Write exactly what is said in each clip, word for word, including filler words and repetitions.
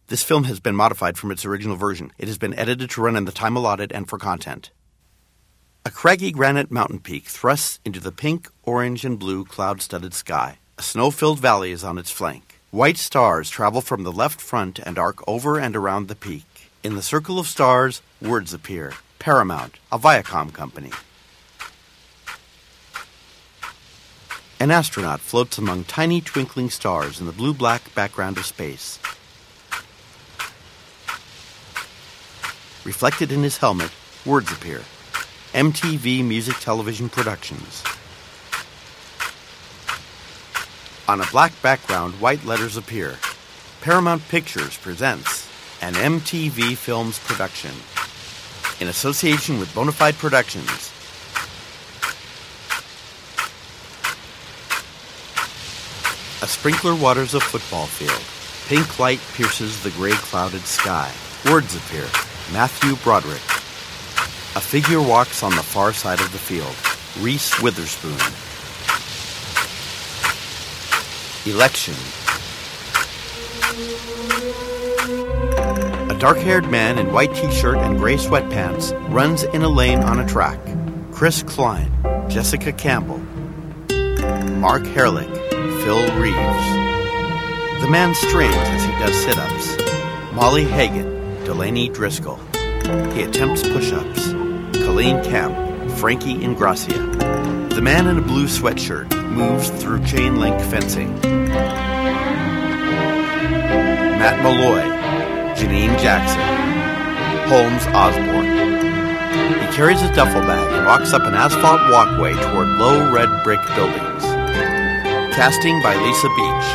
This film has been modified from its original version. It has been edited to run in the time allotted and for content. A craggy granite mountain peak thrusts into the pink, orange, and blue cloud-studded sky. A snow-filled valley is on its flank. White stars travel from the left front and arc over and around the peak. In the circle of stars, words appear. Paramount, a Viacom company. An astronaut floats among tiny twinkling stars in the blue-black background of space. Reflected in his helmet, words appear. M T V Music Television Productions. On a black background, white letters appear. Paramount Pictures presents an M T V Films production in association with Bonafide Productions. A sprinkler waters a football field. Pink light pierces the gray clouded sky. Words appear. Matthew Broderick. A figure walks on the far side of the field. Reese Witherspoon. Election. A dark-haired man in white t-shirt and gray sweatpants runs in a lane on a track. Chris Klein, Jessica Campbell, Mark Herlick, Phil Reeves. The man strains as he does sit-ups. Molly Hagan, Delaney Driscoll. He attempts push-ups. Colleen Camp, Frankie Ingracia. The man in a blue sweatshirt moves through chain-link fencing. Matt Malloy, Janine Jackson, Holmes Osborne. He carries a duffel bag and walks up an asphalt walkway toward low red brick buildings. Casting by Lisa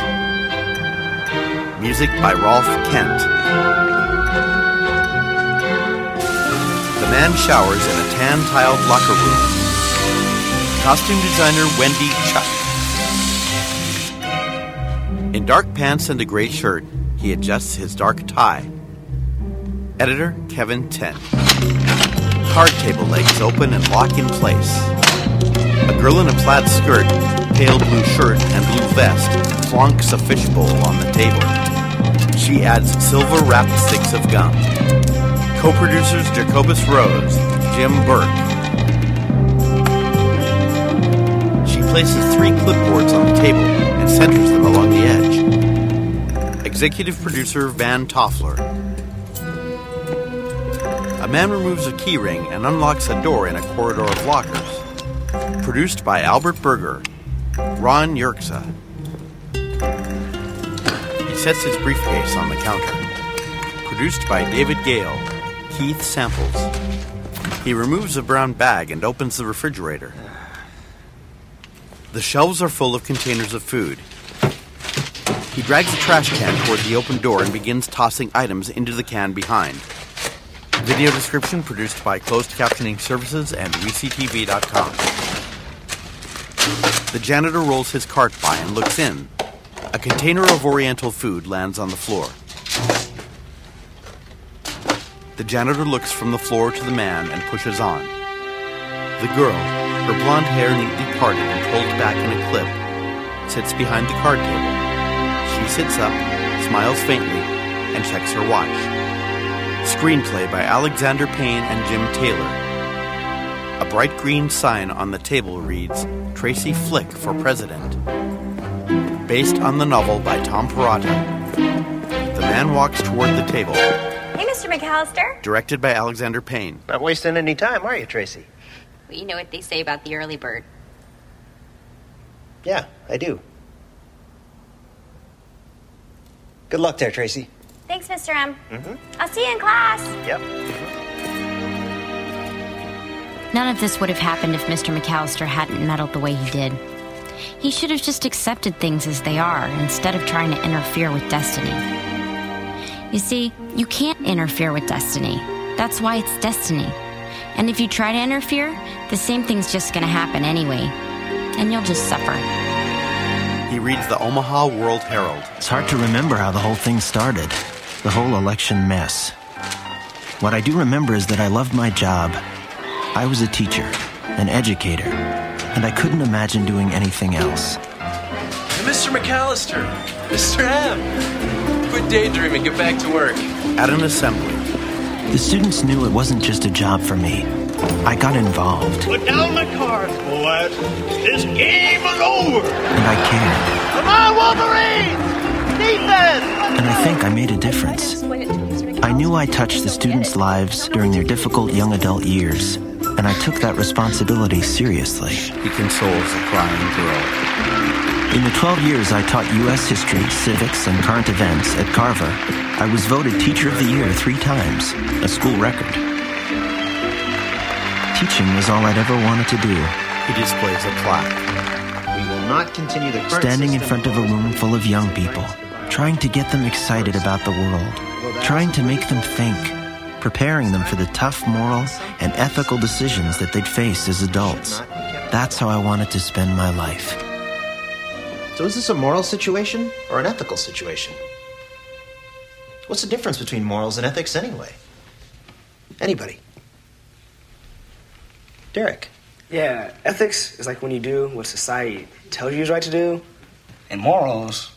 Beach. Music by Rolf Kent. The man showers in a tan-tiled locker room. Costume designer Wendy Chuck. In dark pants and a gray shirt, he adjusts his dark tie. Editor Kevin Ten. Card table legs open and lock in place. A girl in a plaid skirt, pale blue shirt, and blue vest plonks a fishbowl on the table. She adds silver-wrapped sticks of gum. Co-producers Jacobus Rhodes, Jim Burke. She places three clipboards on the table and centers them along the edge. Executive producer Van Toffler. A man removes a keyring and unlocks a door in a corridor of lockers. Produced by Albert Berger, Ron Yerxa. He sets his briefcase on the counter. Produced by David Gale, Keith Samples. He removes a brown bag and opens the refrigerator. The shelves are full of containers of food. He drags a trash can toward the open door and begins tossing items into the can behind. Video description produced by Closed Captioning Services and W C T V dot com. The janitor rolls his cart by and looks in. A container of Oriental food lands on the floor. The janitor looks from the floor to the man and pushes on. The girl, her blonde hair neatly parted and pulled back in a clip, sits behind the card table. She sits up, smiles faintly, and checks her watch. Screenplay by Alexander Payne and Jim Taylor. A bright green sign on the table reads, Tracy Flick for President. Based on the novel by Tom Perrotta. The man walks toward the table. Hey, Mister McAllister. Directed by Alexander Payne. Not wasting any time, are you, Tracy? Well, you know what they say about the early bird. Yeah, I do. Good luck there, Tracy. Thanks, Mister M. Mm-hmm. I'll see you in class. Yep. None of this would have happened if Mister McAllister hadn't meddled the way he did. He should have just accepted things as they are instead of trying to interfere with destiny. You see, you can't interfere with destiny. That's why it's destiny. And if you try to interfere, the same thing's just going to happen anyway. And you'll just suffer. He reads the Omaha World Herald. It's hard to remember how the whole thing started. The whole election mess. What I do remember is that I loved my job. I was a teacher, an educator, and I couldn't imagine doing anything else. Hey, Mister McAllister, Mister M, quit quit daydreaming. Get back to work. At an assembly, The students knew it wasn't just a job for me. I got involved. Put down the cards, boys. This game is over. And I cared. Come on, Wolverine! Defense! And I think I made a difference. I knew I touched the students' lives during their difficult young adult years, and I took that responsibility seriously. he consoles a crying girl. In the twelve years I taught U S history, civics, and current events at Carver, I was voted Teacher of the Year three times, a school record. Teaching was all I'd ever wanted to do. He displays a plaque. We will not continue the current Standing in system. front of a room full of young people, trying to get them excited about the world, trying to make them think, preparing them for the tough moral and ethical decisions that they'd face as adults. That's how I wanted to spend my life. So is this a moral situation or an ethical situation? What's the difference between morals and ethics anyway? Anybody? Derek. Yeah, ethics is like when you do what society tells you is right to do. And morals.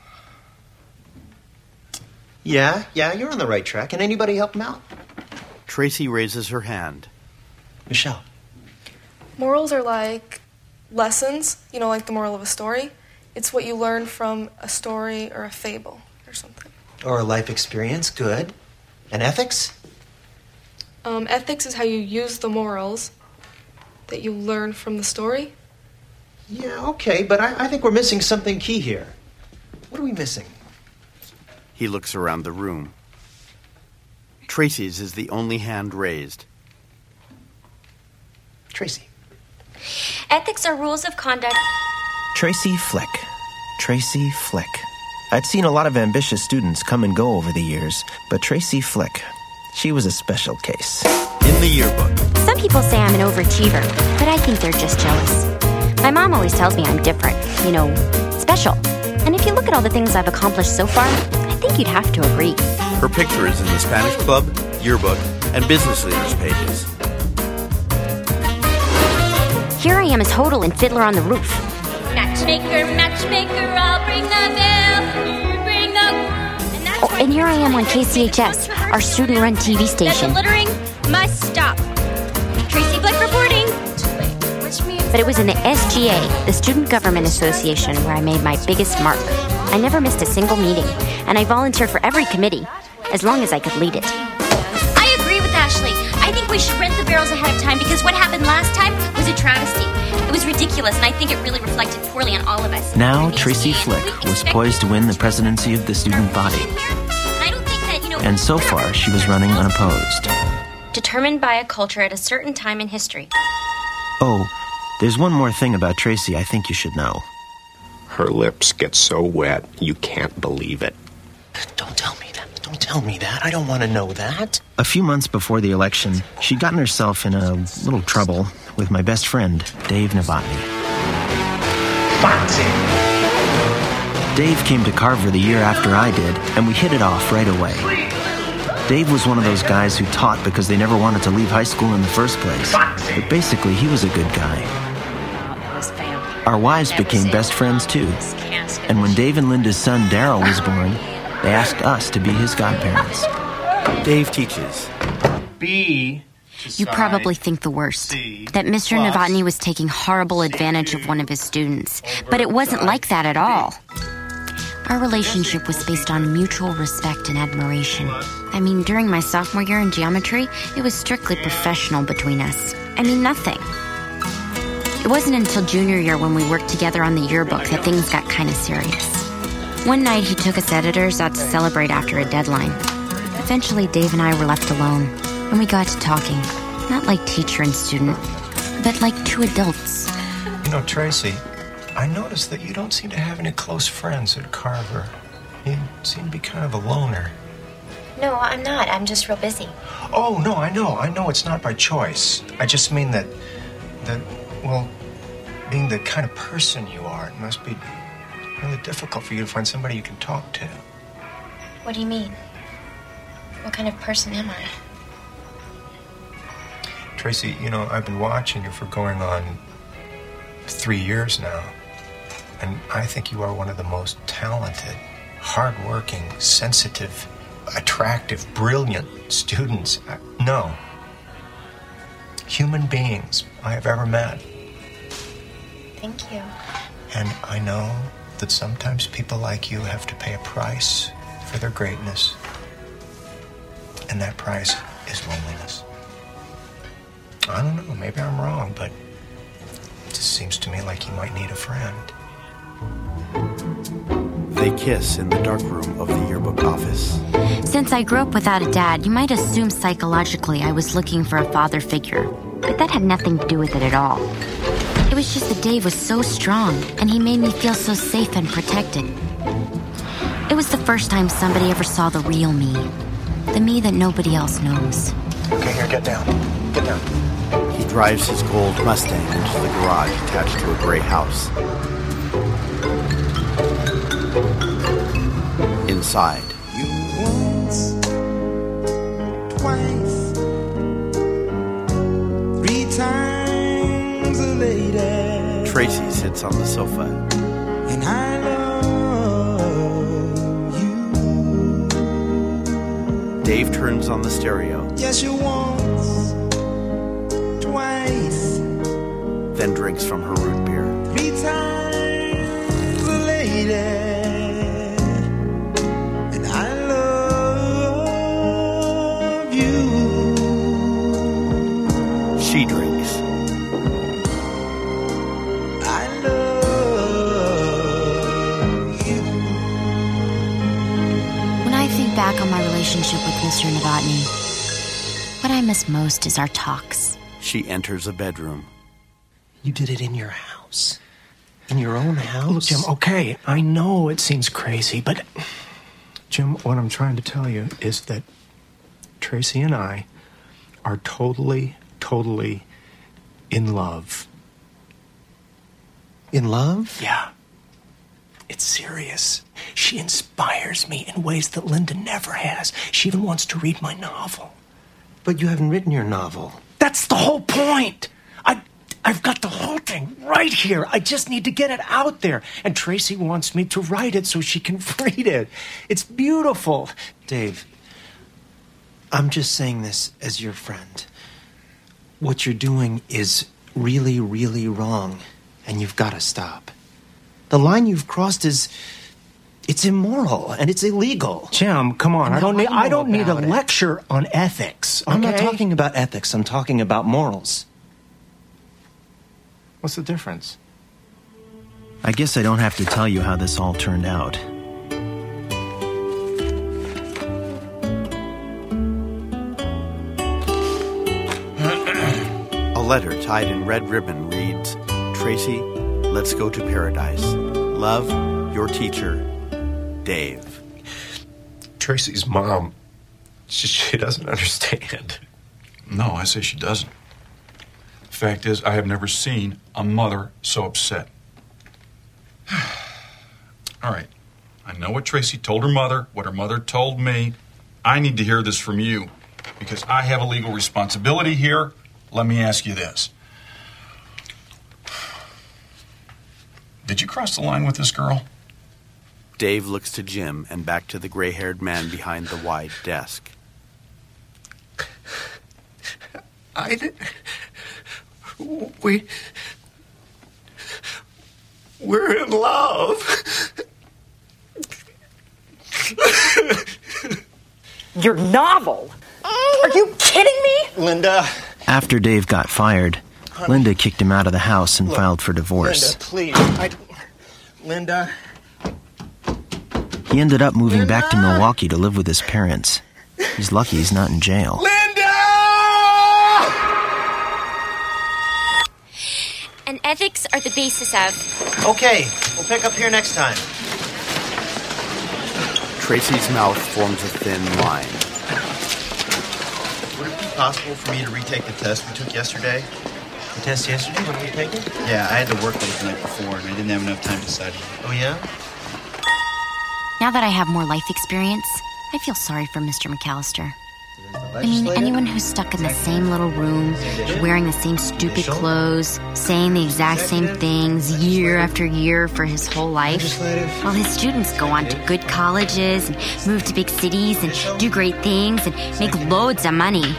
Yeah, yeah, you're on the right track. Can anybody help him out? Tracy raises her hand. Michelle. Morals are like lessons, you know, like the moral of a story. It's what you learn from a story or a fable or something. Or a life experience, good. And ethics? Um, ethics is how you use the morals that you learn from the story. Yeah, okay, but I, I think we're missing something key here. What are we missing? He looks around the room. Tracy's is the only hand raised. Tracy. Ethics are rules of conduct. Tracy Flick. Tracy Flick. I'd seen a lot of ambitious students come and go over the years, but Tracy Flick, she was a special case. In the yearbook, Some people say I'm an overachiever, but I think they're just jealous. My mom always tells me I'm different, you know, special. And if you look at all the things I've accomplished so far, I think you'd have to agree. her picture is in the Spanish Club, yearbook, and business leaders pages. Here I am as Hodel in Fiddler on the Roof. Matchmaker, matchmaker, I'll bring the bill. You bring the... And, that's Oh, why and here I am on K C H S, our student-run T V that station. the littering must stop. Tracy Flick reporting. Which means... But it was in the S G A, the Student Government Association, where I made my biggest mark. I never missed a single meeting, and I volunteered for every committee, as long as I could lead it. I agree with Ashley. I think we should rent the barrels ahead of time because what happened last time was a travesty. It was ridiculous, and I think it really reflected poorly on all of us. Now I mean, Tracy we Flick was expect poised to win the presidency of the student body. And I don't think that, you know, And so far, she was running unopposed. determined by a culture at a certain time in history. Oh, there's one more thing about Tracy I think you should know. Her lips get so wet, you can't believe it. Don't tell me that. Don't tell me that. I don't want to know that. A few months before the election, she'd gotten herself in a little trouble with my best friend, Dave Novotny. Foxy. Dave came to Carver the year after I did, and we hit it off right away. Dave was one of those guys who taught because they never wanted to leave high school in the first place. But basically, he was a good guy. Our wives became best friends, too. And when Dave and Linda's son, Daryl, was born, they asked us to be his godparents. Dave teaches. B. You probably think the worst, that Mister plus Novotny was taking horrible advantage of one of his students. But it wasn't like that at all. Our relationship was based on mutual respect and admiration. I mean, during my sophomore year in geometry, it was strictly professional between us. I mean, nothing. It wasn't until junior year when we worked together on the yearbook that things got kind of serious. One night, he took us editors out to celebrate after a deadline. Eventually, Dave and I were left alone, and we got to talking. Not like teacher and student, but like two adults. You know, Tracy, I noticed that you don't seem to have any close friends at Carver. You seem to be kind of a loner. No, I'm not. I'm just real busy. Oh, no, I know. I know it's not by choice. I just mean that, that, well, being the kind of person you are, it must be really difficult for you to find somebody you can talk to. What do you mean? What kind of person am I? Tracy, you know, I've been watching you for going on three years now, and I think you are one of the most talented hardworking, sensitive, attractive, brilliant students. No. Human beings I have ever met. Thank you. And I know that sometimes people like you have to pay a price for their greatness. And that price is loneliness. I don't know, maybe I'm wrong, but it just seems to me like you might need a friend. They kiss in the dark room of the yearbook office. Since I grew up without a dad, you might assume psychologically I was looking for a father figure. But that had nothing to do with it at all. It was just that Dave was so strong, and he made me feel so safe and protected. It was the first time somebody ever saw the real me. The me that nobody else knows. Okay, here, get down. Get down. He drives his gold Mustang into the garage attached to a gray house. Inside. You once, twice, three times a lady. Tracy sits on the sofa. And I love you. Dave turns on the stereo. Yes, you once, twice, then drinks from her root beer. Three times a lady. She drinks. I love you. When I think back on my relationship with Mister Novotny, what I miss most is our talks. She enters a bedroom. You did it in your house. In your own house? Look, Jim, okay, I know it seems crazy, but... Jim, what I'm trying to tell you is that Tracy and I are totally... totally in love. In love? Yeah. It's serious. She inspires me in ways that Linda never has. She even wants to read my novel. But you haven't written your novel. That's the whole point. I, I've got the whole thing right here. I just need to get it out there. And Tracy wants me to write it so she can read it. It's beautiful. Dave, I'm just saying this as your friend. What you're doing is really, really wrong, and you've got to stop. The line you've crossed is... it's immoral, and it's illegal. Jim, come on. I don't need, I don't need a it. lecture on ethics, okay? I'm not talking about ethics. I'm talking about morals. What's the difference? I guess I don't have to tell you how this all turned out. A letter tied in red ribbon reads, Tracy, let's go to paradise. Love, your teacher, Dave. Tracy's mom, she, she doesn't understand. No, I say she doesn't. The fact is, I have never seen a mother so upset. All right, I know what Tracy told her mother, what her mother told me. I need to hear this from you, because I have a legal responsibility here. Let me ask you this. Did you cross the line with this girl? Dave looks to Jim and back to the gray-haired man behind the wide desk. I did... We... We're in love. Your novel? Are you kidding me? Linda... After Dave got fired, Honey, Linda kicked him out of the house and look, filed for divorce. Linda, please. I... Linda... He ended up moving Linda? back to Milwaukee to live with his parents. He's lucky he's not in jail. Linda! And ethics are the basis of... Okay, we'll pick up here next time. Tracy's mouth forms a thin line. Would it be possible for me to retake the test we took yesterday? The test yesterday? When were you taking? Yeah, I had to work late the night before, and I didn't have enough time to study. Oh, yeah? Now that I have more life experience, I feel sorry for Mister McAllister. I mean, anyone who's stuck in the same little room, wearing the same stupid clothes, saying the exact same things year after year for his whole life, while his students go on to good colleges and move to big cities and do great things and make loads of money.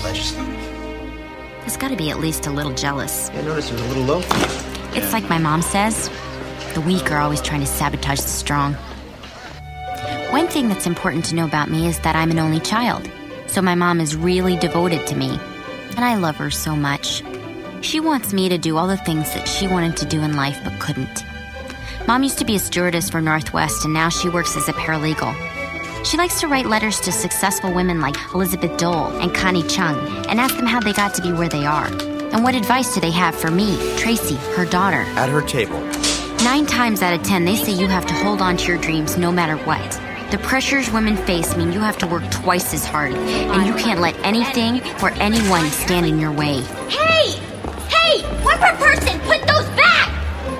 He's got to be at least a little jealous. I noticed it was a little low. It's like my mom says, the weak are always trying to sabotage the strong. One thing that's important to know about me is that I'm an only child. So my mom is really devoted to me, and I love her so much. She wants me to do all the things that she wanted to do in life but couldn't. Mom used to be a stewardess for Northwest, and now she works as a paralegal. She likes to write letters to successful women like Elizabeth Dole and Connie Chung and ask them how they got to be where they are. And what advice do they have for me, Tracy, her daughter? At her table. Nine times out of ten, they say you have to hold on to your dreams no matter what. The pressures women face mean you have to work twice as hard, and you can't let anything or anyone stand in your way. Hey! Hey! One per person! Put those back!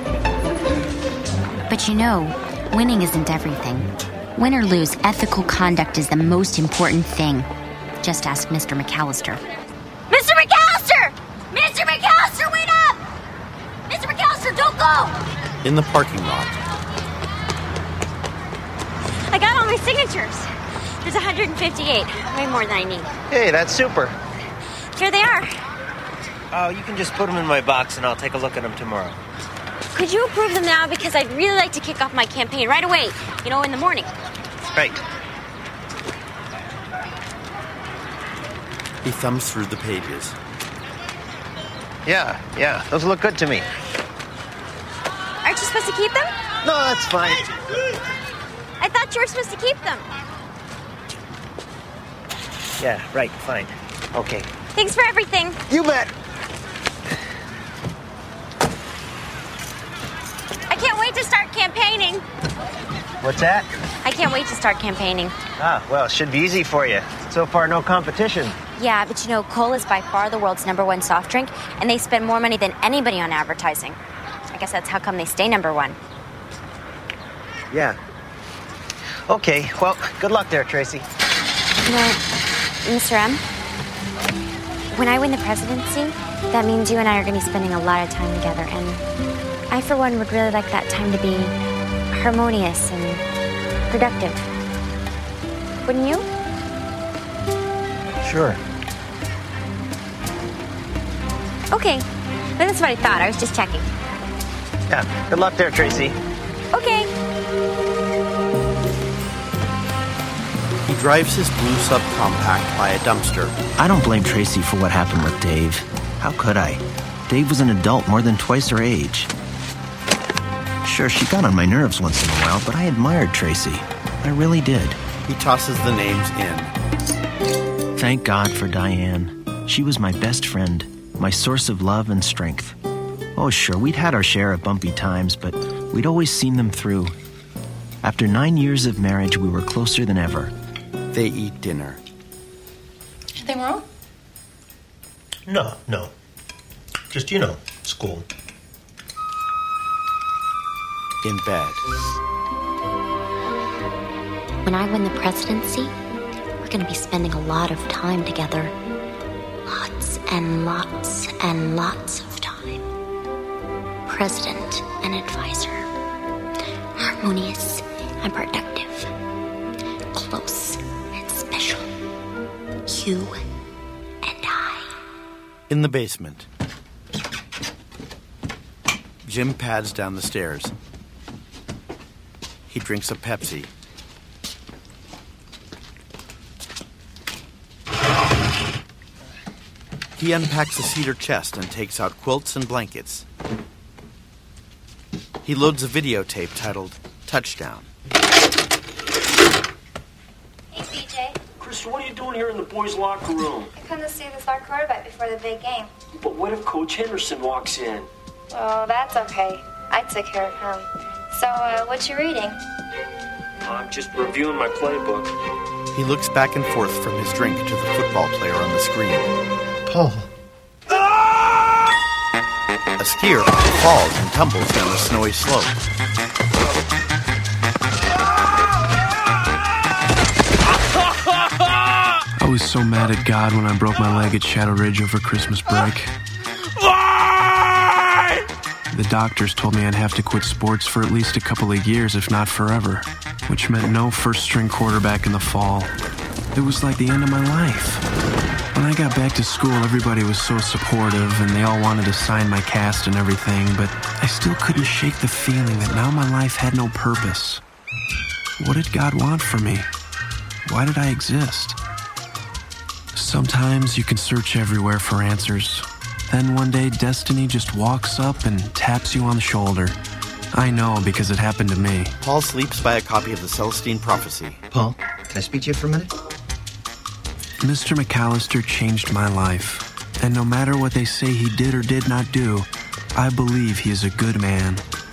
But you know, winning isn't everything. Win or lose, ethical conduct is the most important thing. Just ask Mister McAllister. Mister McAllister! Mister McAllister, wait up! Mister McAllister, don't go! In the parking lot. I got all my signatures. There's one hundred fifty-eight. Way more than I need. Hey, that's super. Here they are. Oh, you can just put them in my box and I'll take a look at them tomorrow. Could you approve them now? Because I'd really like to kick off my campaign right away. You know, in the morning. Right. He thumbs through the pages. Yeah, yeah, those look good to me. Aren't you supposed to keep them? No, that's fine. I thought you were supposed to keep them. Yeah, right, fine. Okay. Thanks for everything. You bet. I can't wait to start campaigning. What's that? I can't wait to start campaigning. Ah, well, it should be easy for you. So far, no competition. Yeah, but you know, Cola is by far the world's number one soft drink, and they spend more money than anybody on advertising. I guess that's how come they stay number one. Yeah. Okay, well, good luck there, Tracy. You know, Mister M, when I win the presidency, that means you and I are going to be spending a lot of time together, and I, for one, would really like that time to be harmonious and productive. Wouldn't you? Sure. Okay, that's what I thought. I was just checking. Yeah, good luck there, Tracy. Okay. He drives his blue subcompact by a dumpster. I don't blame Tracy for what happened with Dave. How could I? Dave was an adult more than twice her age. Sure, she got on my nerves once in a while, but I admired Tracy. I really did. He tosses the names in. Thank God for Diane. She was my best friend, my source of love and strength. Oh, sure, we'd had our share of bumpy times, but we'd always seen them through. After nine years of marriage, we were closer than ever. They eat dinner. Anything wrong? No, no. Just, you know, school. In bed. When I win the presidency, we're going to be spending a lot of time together. Lots and lots and lots of time. President and advisor. Harmonious and productive. Close and special. You and I. In the basement. Jim pads down the stairs. He drinks a Pepsi. He unpacks a cedar chest and takes out quilts and blankets. He loads a videotape titled Touchdown. Hey, B J. Krista, what are you doing here in the boys' locker room? I come to see the star quarterback before the big game. But what if Coach Henderson walks in? Oh, that's okay. I took care of him. So, uh, what you reading? I'm just reviewing my playbook. He looks back and forth from his drink to the football player on the screen. Paul. A skier falls and tumbles down a snowy slope. I was so mad at God when I broke my leg at Shadow Ridge over Christmas break. Why? The doctors told me I'd have to quit sports for at least a couple of years, if not forever, which meant no first-string quarterback in the fall. It was like the end of my life. When I got back to school, everybody was so supportive, and they all wanted to sign my cast and everything, but I still couldn't shake the feeling that now my life had no purpose. What did God want from me? Why did I exist? Sometimes you can search everywhere for answers. Then one day, destiny just walks up and taps you on the shoulder. I know because it happened to me. Paul sleeps by a copy of the Celestine Prophecy. Paul, can I speak to you for a minute? Mister McAllister changed my life. And no matter what they say he did or did not do, I believe he is a good man.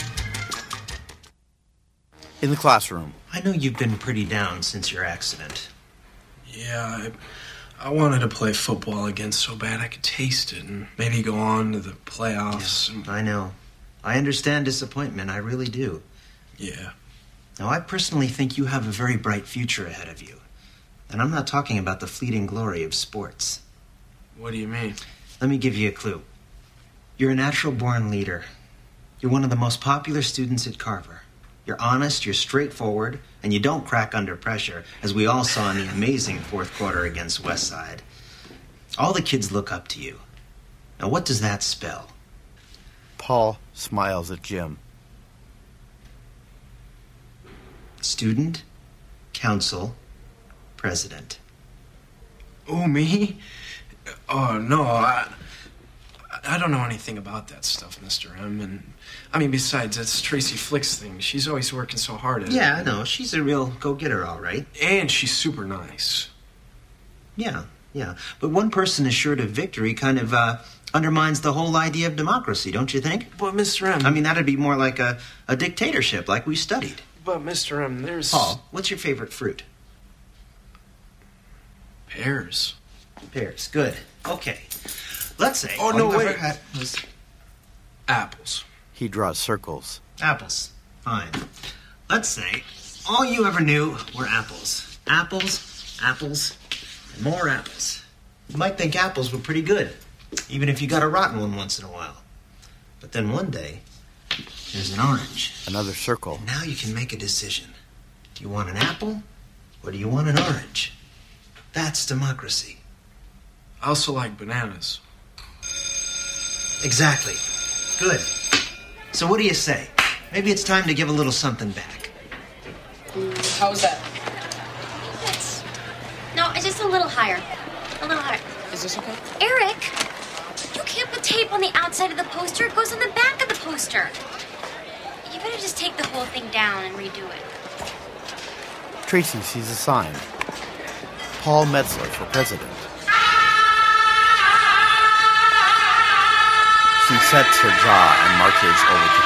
In the classroom. I know you've been pretty down since your accident. Yeah, I, I wanted to play football again so bad I could taste it and maybe go on to the playoffs. Yeah, I know. I understand disappointment. I really do. Yeah. Now, I personally think you have a very bright future ahead of you. And I'm not talking about the fleeting glory of sports. What do you mean? Let me give you a clue. You're a natural-born leader. You're one of the most popular students at Carver. You're honest, you're straightforward, and you don't crack under pressure, as we all saw in the amazing fourth quarter against Westside. All the kids look up to you. Now, what does that spell? Paul smiles at Jim. Student, council, president. Oh, me? Oh, no, I... I don't know anything about that stuff, Mister M. And, I mean, besides, that's Tracy Flick's thing. She's always working so hard at it. Yeah, I know. She's a real go-getter, all right. And she's super nice. Yeah, yeah. But one person assured of victory kind of uh, undermines the whole idea of democracy, don't you think? But, Mister M... I mean, that'd be more like a, a dictatorship, like we studied. But, Mister M, there's... Paul, what's your favorite fruit? Pears. Pears, good. Okay. Let's say... Oh, no, wait. Had was... Apples. He draws circles. Apples. Fine. Let's say all you ever knew were apples. Apples, apples, and more apples. You might think apples were pretty good, even if you got a rotten one once in a while. But then one day, there's an orange. Another circle. And now you can make a decision. Do you want an apple, or do you want an orange? That's democracy. I also like bananas. Exactly. Good. So what do you say? Maybe it's time to give a little something back. How's that? It's... No, it's just a little higher. A little higher. Is this okay? Eric, you can't put tape on the outside of the poster. It goes on the back of the poster. You better just take the whole thing down and redo it. Tracy sees a sign. Paul Metzler for president. She sets her jaw and marches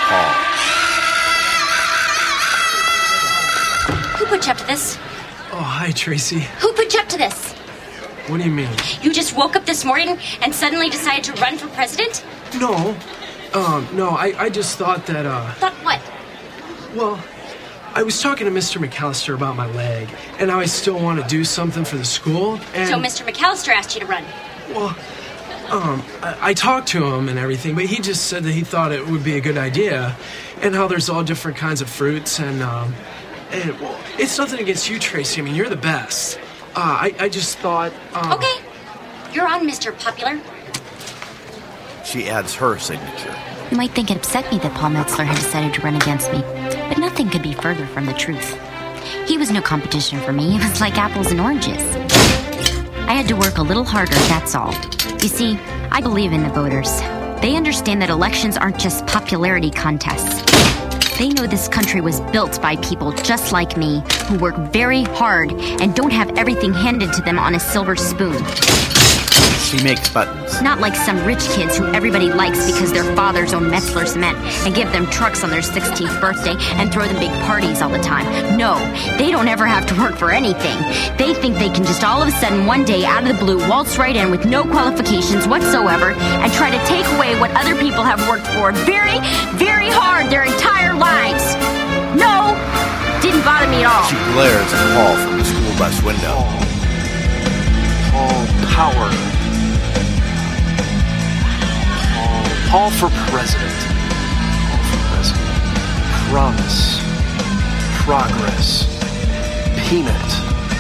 over to Paul. Who put you up to this? Oh, hi, Tracy. Who put you up to this? What do you mean? You just woke up this morning and suddenly decided to run for president? No. Um, no, I, I just thought that, uh... Thought what? Well, I was talking to Mister McAllister about my leg, and how I still want to do something for the school, and... So Mister McAllister asked you to run? Well... Um, I, I talked to him and everything, but he just said that he thought it would be a good idea, and how there's all different kinds of fruits, and, um, and, well, it's nothing against you, Tracy. I mean, you're the best. Uh, I, I just thought, um... Okay. You're on, Mister Popular. She adds her signature. You might think it upset me that Paul Metzler had decided to run against me, but nothing could be further from the truth. He was no competition for me. It was like apples and oranges. I had to work a little harder, that's all. You see, I believe in the voters. They understand that elections aren't just popularity contests. They know this country was built by people just like me, who work very hard and don't have everything handed to them on a silver spoon. She makes buttons. Not like some rich kids who everybody likes because their fathers own Metzler Cement and give them trucks on their sixteenth birthday and throw them big parties all the time. No, they don't ever have to work for anything. They think they can just all of a sudden one day out of the blue waltz right in with no qualifications whatsoever and try to take away what other people have worked for very, very hard their entire lives. No, didn't bother me at all. She glares at Paul from the school bus window. Paul for president. Paul for president. Promise. Progress. Peanut.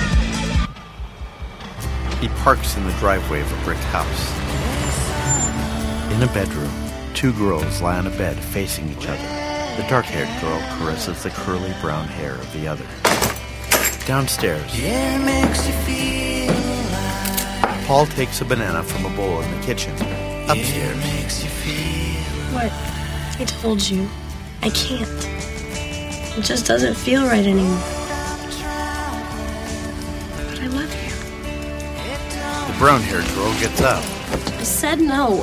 He parks in the driveway of a brick house. In a bedroom, two girls lie on a bed facing each other. The dark-haired girl caresses the curly brown hair of the other. Downstairs, Paul takes a banana from a bowl in the kitchen. Upstairs, What? I told you. I can't. It just doesn't feel right anymore. But I love you. the brown-haired girl gets up. I said no.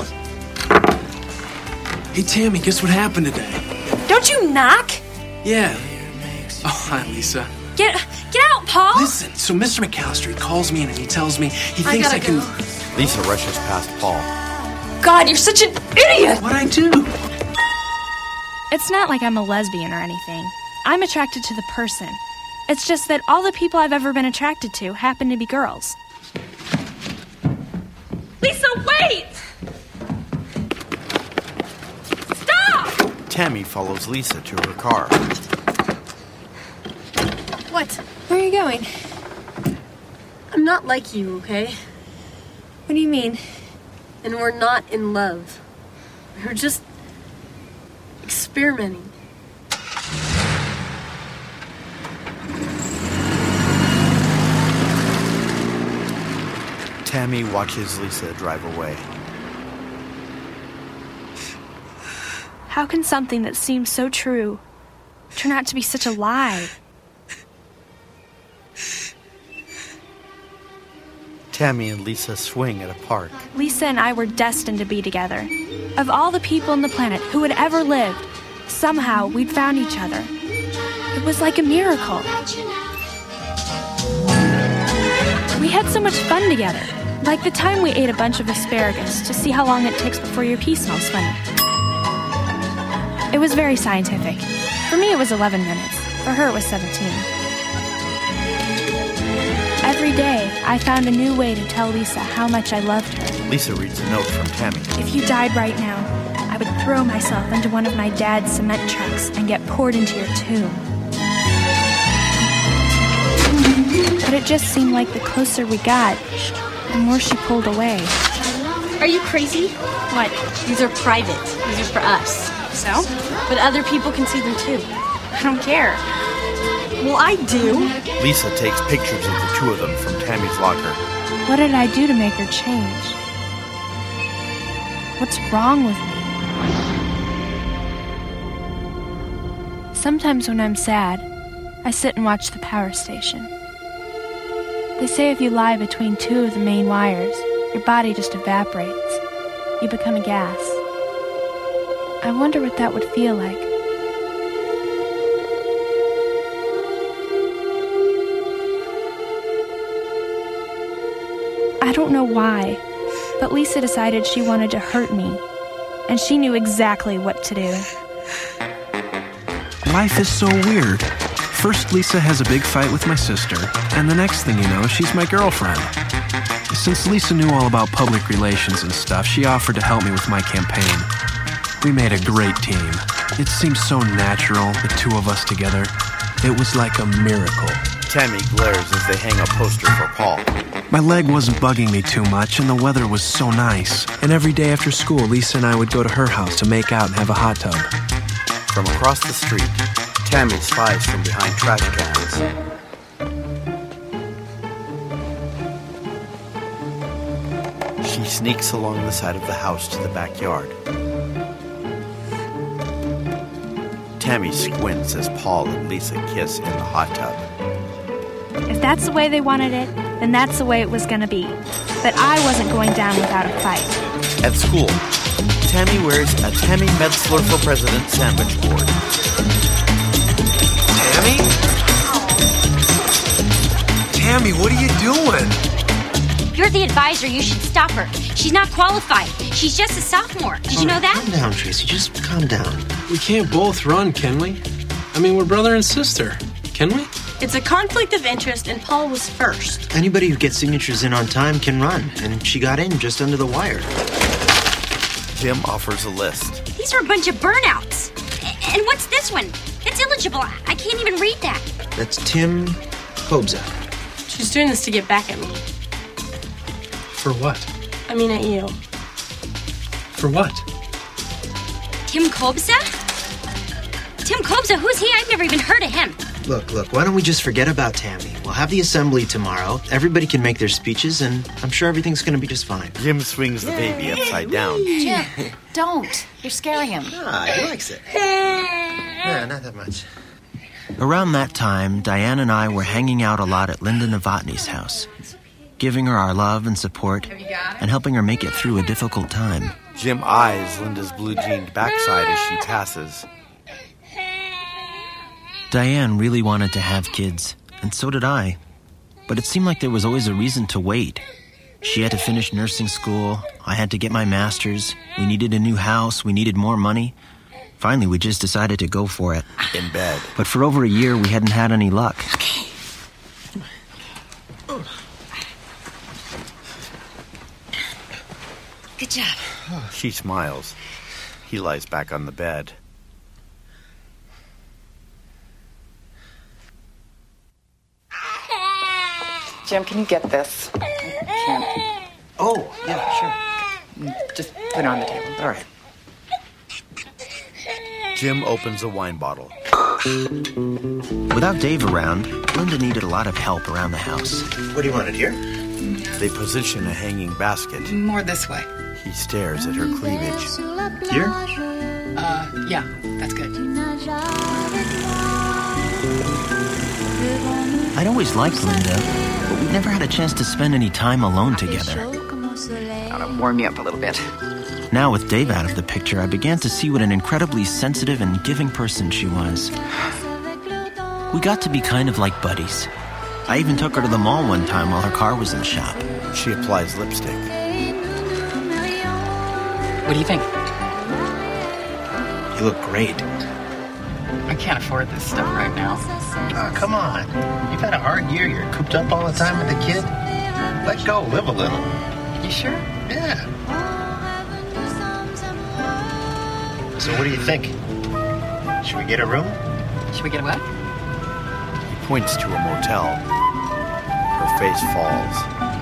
Hey, Tammy, guess what happened today? Don't you knock? Yeah. Oh, hi, Lisa. Get get out, Paul! Listen, so Mister McAllister, he calls me in and he tells me he I thinks gotta I can... go. Lisa rushes past Paul. God, you're such an idiot! What'd I do? It's not like I'm a lesbian or anything. I'm attracted to the person. It's just that all the people I've ever been attracted to happen to be girls. Lisa, wait! Stop! Tammy follows Lisa to her car. What? Where are you going? I'm not like you, okay? What do you mean? And we're not in love. We're just experimenting. Tammy watches Lisa drive away. How can something that seems so true turn out to be such a lie? Tammy and Lisa swing at a park. Lisa and I were destined to be together. Of all the people on the planet who had ever lived, somehow we'd found each other. It was like a miracle. We had so much fun together. Like the time we ate a bunch of asparagus to see how long it takes before your pee smells funny. It was very scientific. For me, it was eleven minutes. For her, it was seventeen. Every day, I found a new way to tell Lisa how much I loved her. Lisa reads a note from Tammy. If you died right now, I would throw myself into one of my dad's cement trucks and get poured into your tomb. But it just seemed like the closer we got, the more she pulled away. Are you crazy? What? These are private. These are for us. So? But other people can see them too. I don't care. Well, I do. Lisa takes pictures of the two of them from Tammy's locker. What did I do to make her change? What's wrong with me? Sometimes when I'm sad, I sit and watch the power station. They say if you lie between two of the main wires, your body just evaporates. You become a gas. I wonder what that would feel like. I don't know why, but Lisa decided she wanted to hurt me, and she knew exactly what to do. Life is so weird. First, Lisa has a big fight with my sister, and the next thing you know, she's my girlfriend. Since Lisa knew all about public relations and stuff, she offered to help me with my campaign. We made a great team. It seemed so natural, the two of us together. It was like a miracle. Tammy glares as they hang a poster for Paul. My leg wasn't bugging me too much, and the weather was so nice. And every day after school, Lisa and I would go to her house to make out and have a hot tub. From across the street, Tammy spies from behind trash cans. She sneaks along the side of the house to the backyard. Tammy squints as Paul and Lisa kiss in the hot tub. If that's the way they wanted it, then that's the way it was going to be. But I wasn't going down without a fight. At school, Tammy wears a Tammy Metzler for President sandwich board. Tammy? Tammy, what are you doing? You're the advisor. You should stop her. She's not qualified. She's just a sophomore. Did you know that? Calm down, Tracy. Just calm down. We can't both run, can we? I mean, we're brother and sister. Can we? It's a conflict of interest, and Paul was first. Anybody who gets signatures in on time can run, and she got in just under the wire. Jim offers a list. These are a bunch of burnouts. And what's this one? It's illegible. I can't even read that. That's Tim Kobza. She's doing this to get back at me. For what? I mean, at you. For what? Tim Kobza? Tim Kobza, who's he? I've never even heard of him. Look, look, why don't we just forget about Tammy? We'll have the assembly tomorrow. Everybody can make their speeches, and I'm sure everything's going to be just fine. Jim swings the baby upside down. Jim, don't. You're scaring him. Ah, he likes it. Yeah, not that much. Around that time, Diane and I were hanging out a lot at Linda Novotny's house, giving her our love and support and helping her make it through a difficult time. Jim eyes Linda's blue-jeaned backside as she passes. Diane really wanted to have kids, and so did I. But it seemed like there was always a reason to wait. She had to finish nursing school. I had to get my master's. We needed a new house. We needed more money. Finally, we just decided to go for it. In bed. But for over a year, we hadn't had any luck. Okay. Good job. She smiles. He lies back on the bed. Jim, can you get this? I can't. Oh, yeah, sure. Just put it on the table. All right. Jim opens a wine bottle. Without Dave around, Linda needed a lot of help around the house. What do you want it here? They position a hanging basket. More this way. He stares at her cleavage. Here? Uh, yeah, that's good. I'd always liked Linda, but we never had a chance to spend any time alone together. I'll warm you up a little bit. Now, with Dave out of the picture, I began to see what an incredibly sensitive and giving person she was. We got to be kind of like buddies. I even took her to the mall one time while her car was in shop. She applies lipstick. What do you think? You look great. I can't afford this stuff right now. Oh, come on. You've had a hard year. You're cooped up all the time with the kid. Let go. Live a little. You sure? Yeah. So what do you think? Should we get a room? Should we get a what? He points to a motel. Her face falls.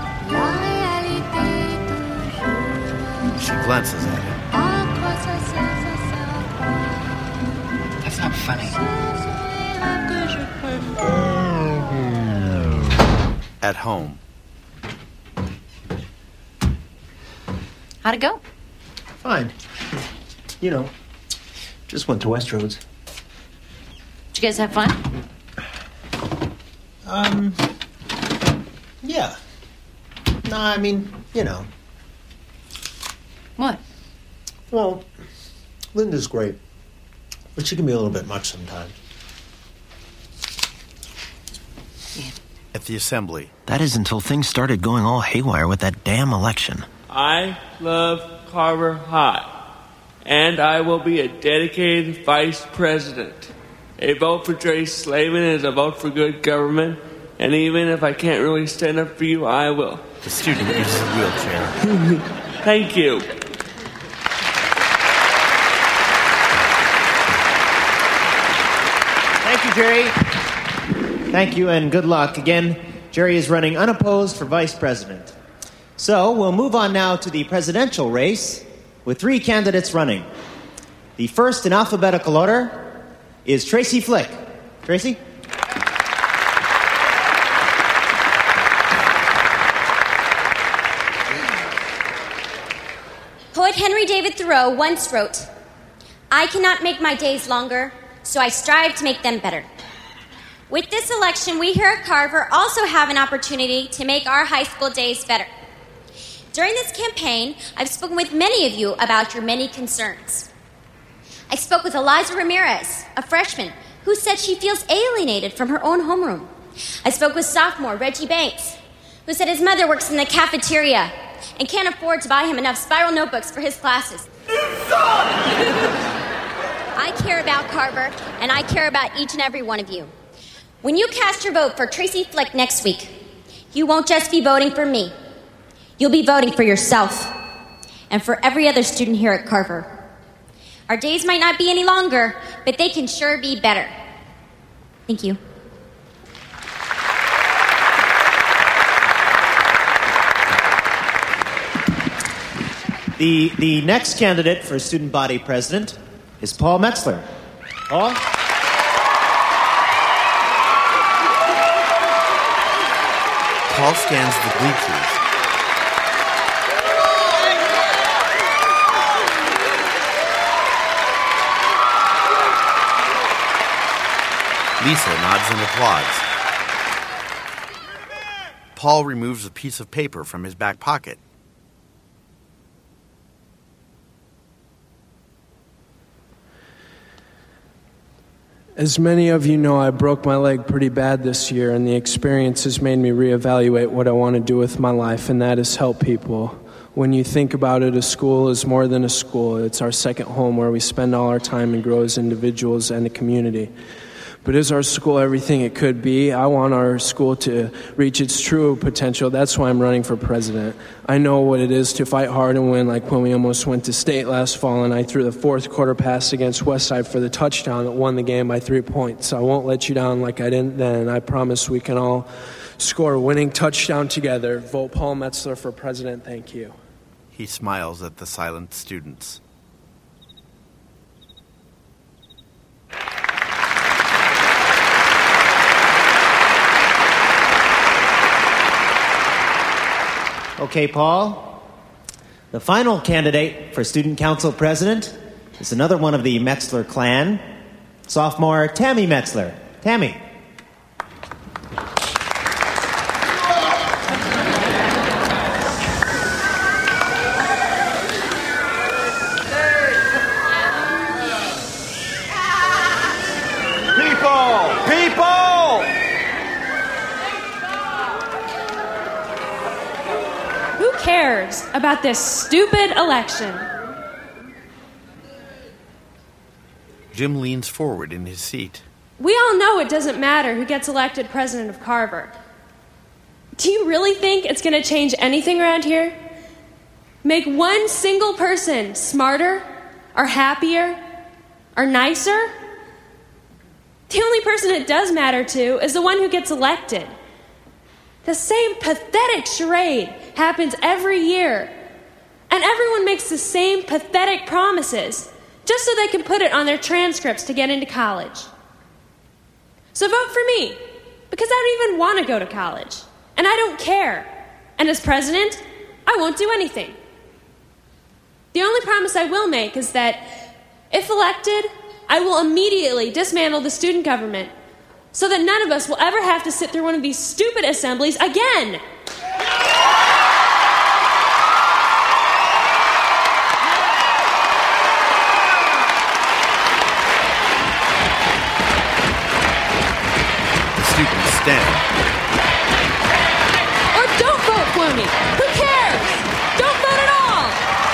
She glances at him. That's not funny. At home. How'd it go? Fine. You know, just went to Westroads. Did you guys have fun? Um, yeah. No, I mean, you know. What? Well, Linda's great, but she can be a little bit much sometimes. At the assembly. That is until things started going all haywire with that damn election. I love Carver High, and I will be a dedicated vice president. A vote for Jerry Slavin is a vote for good government, and even if I can't really stand up for you, I will. The student uses a wheelchair. Thank you. Thank you, Jerry. Thank you and good luck. Again, Jerry is running unopposed for vice president. So we'll move on now to the presidential race with three candidates running. The first in alphabetical order is Tracy Flick. Tracy? Poet Henry David Thoreau once wrote, "I cannot make my days longer, so I strive to make them better." With this election, we here at Carver also have an opportunity to make our high school days better. During this campaign, I've spoken with many of you about your many concerns. I spoke with Eliza Ramirez, a freshman, who said she feels alienated from her own homeroom. I spoke with sophomore Reggie Banks, who said his mother works in the cafeteria and can't afford to buy him enough spiral notebooks for his classes. I care about Carver, and I care about each and every one of you. When you cast your vote for Tracy Flick next week, you won't just be voting for me. You'll be voting for yourself. and for every other student here at Carver. Our days might not be any longer, but they can sure be better. Thank you. The, the next candidate for student body president is Paul Metzler. Paul? Paul scans the bleachers. Lisa nods and applauds. Paul removes a piece of paper from his back pocket. As many of you know, I broke my leg pretty bad this year, and the experience has made me reevaluate what I want to do with my life, and that is help people. When you think about it, a school is more than a school. It's our second home where we spend all our time and grow as individuals and a community. But is our school everything it could be? I want our school to reach its true potential. That's why I'm running for president. I know what it is to fight hard and win, like when we almost went to state last fall and I threw the fourth quarter pass against Westside for the touchdown that won the game by three points. I won't let you down like I didn't then. I promise we can all score a winning touchdown together. Vote Paul Metzler for president. Thank you. He smiles at the silent students. Okay, Paul. The final candidate for student council president is another one of the Metzler clan, sophomore Tammy Metzler. Tammy. People! People! Who cares about this stupid election? Jim leans forward in his seat. We all know it doesn't matter who gets elected president of Carver. Do you really think it's going to change anything around here? Make one single person smarter, or happier, or nicer? The only person it does matter to is the one who gets elected. The same pathetic charade happens every year. And everyone makes the same pathetic promises just so they can put it on their transcripts to get into college. So vote for me, because I don't even want to go to college. And I don't care. And as president, I won't do anything. The only promise I will make is that, if elected, I will immediately dismantle the student government so that none of us will ever have to sit through one of these stupid assemblies again. The students stand. Or don't vote for me. Who cares? Don't vote at all.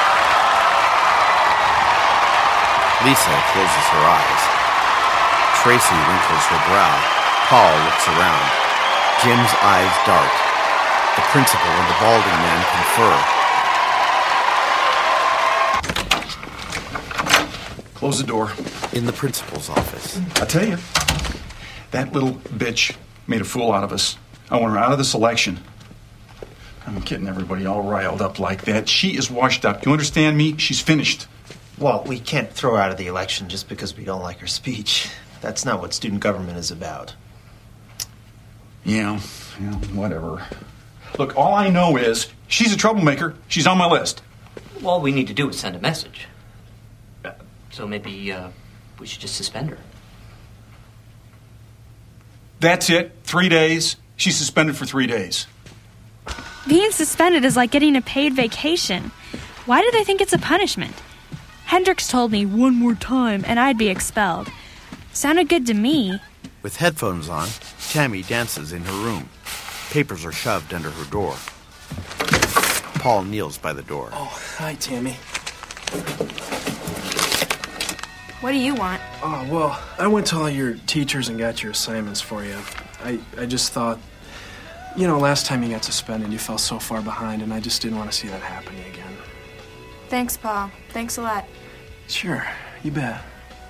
Lisa closes her eyes. Tracy wrinkles her brow. Paul looks around. Jim's eyes dart. The principal and the balding man confer. Close the door. In the principal's office. I tell you, that little bitch made a fool out of us. I want her out of this election. I'm getting everybody all riled up like that. She is washed up. You understand me? She's finished. Well, we can't throw her out of the election just because we don't like her speech. That's not what student government is about. Yeah, yeah, whatever. Look, all I know is she's a troublemaker. She's on my list. All we need to do is send a message. Uh, so maybe uh, we should just suspend her. That's it. Three days. She's suspended for three days. Being suspended is like getting a paid vacation. Why do they think it's a punishment? Hendrix told me one more time and I'd be expelled. Sounded good to me. With headphones on, Tammy dances in her room. Papers are shoved under her door. Paul kneels by the door. Oh, hi, Tammy. What do you want? Oh, well, I went to all your teachers and got your assignments for you. I, I just thought, you know, last time you got suspended, you fell so far behind, and I just didn't want to see that happening again. Thanks, Paul. Thanks a lot. Sure, you bet.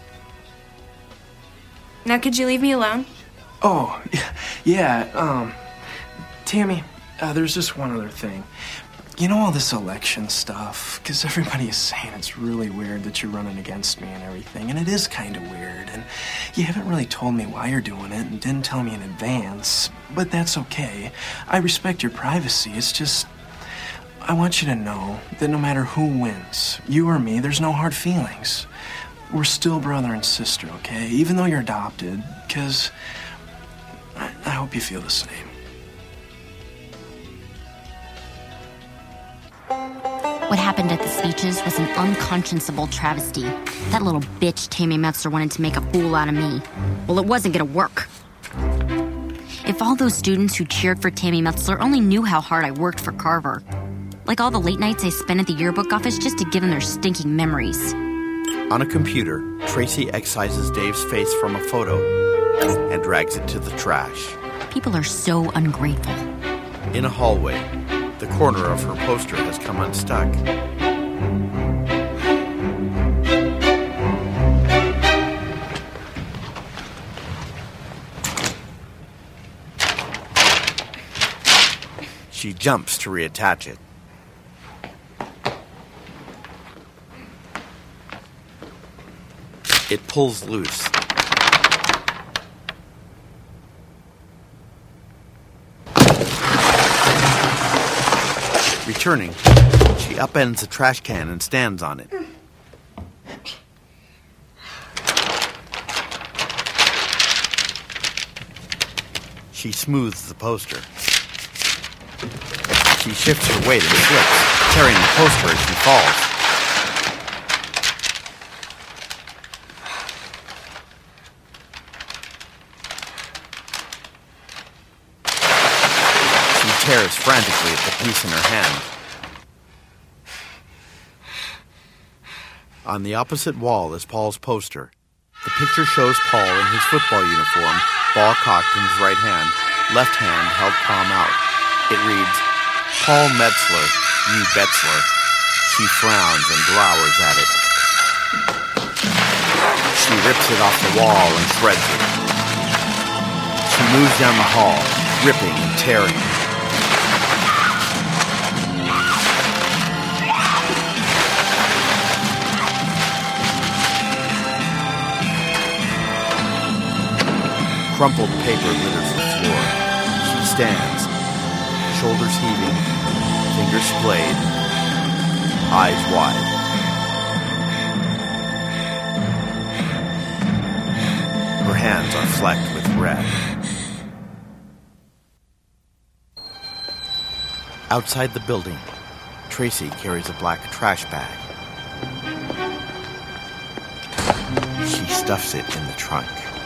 Now, could you leave me alone? Oh, yeah, um, Tammy, uh, there's just one other thing. You know all this election stuff? Because everybody is saying it's really weird that you're running against me and everything, and it is kind of weird, and you haven't really told me why you're doing it and didn't tell me in advance, but that's okay. I respect your privacy. It's just, I want you to know that no matter who wins, you or me, there's no hard feelings. We're still brother and sister, okay? Even though you're adopted, because I, I hope you feel the same. What happened at the speeches was an unconscionable travesty. That little bitch Tammy Metzler wanted to make a fool out of me. Well, it wasn't gonna work. If all those students who cheered for Tammy Metzler only knew how hard I worked for Carver. Like all the late nights I spent at the yearbook office just to give them their stinking memories. On a computer, Tracy excises Dave's face from a photo and drags it to the trash. People are so ungrateful. In a hallway, the corner of her poster has come unstuck. She jumps to reattach it. It pulls loose. Returning, she upends a trash can and stands on it. She smooths the poster. She shifts her weight and slips, tearing the poster as she falls. Tears frantically at the piece in her hand. On the opposite wall is Paul's poster. The picture shows Paul in his football uniform, ball cocked in his right hand, left hand held palm out. It reads, Paul Metzler, you Betzler. She frowns and glowers at it. She rips it off the wall and shreds it. She moves down the hall, ripping and tearing. Crumpled paper litters the floor. She stands, shoulders heaving, fingers splayed, eyes wide. Her hands are flecked with red. Outside the building, Tracy carries a black trash bag. She stuffs it in the trunk.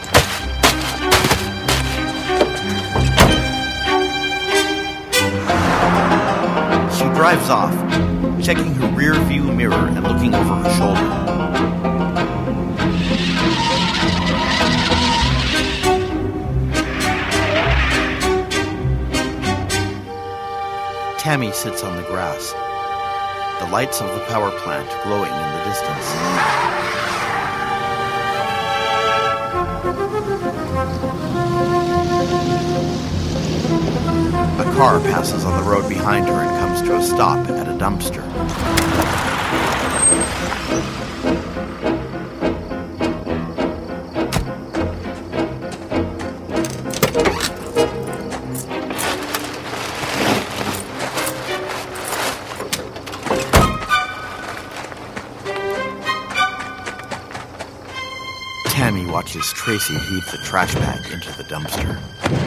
She drives off, checking her rear view mirror and looking over her shoulder. Tammy sits on the grass, the lights of the power plant glowing in the distance. A car passes on the road behind her and comes to a stop at a dumpster. Tammy watches Tracy heave the trash bag into the dumpster.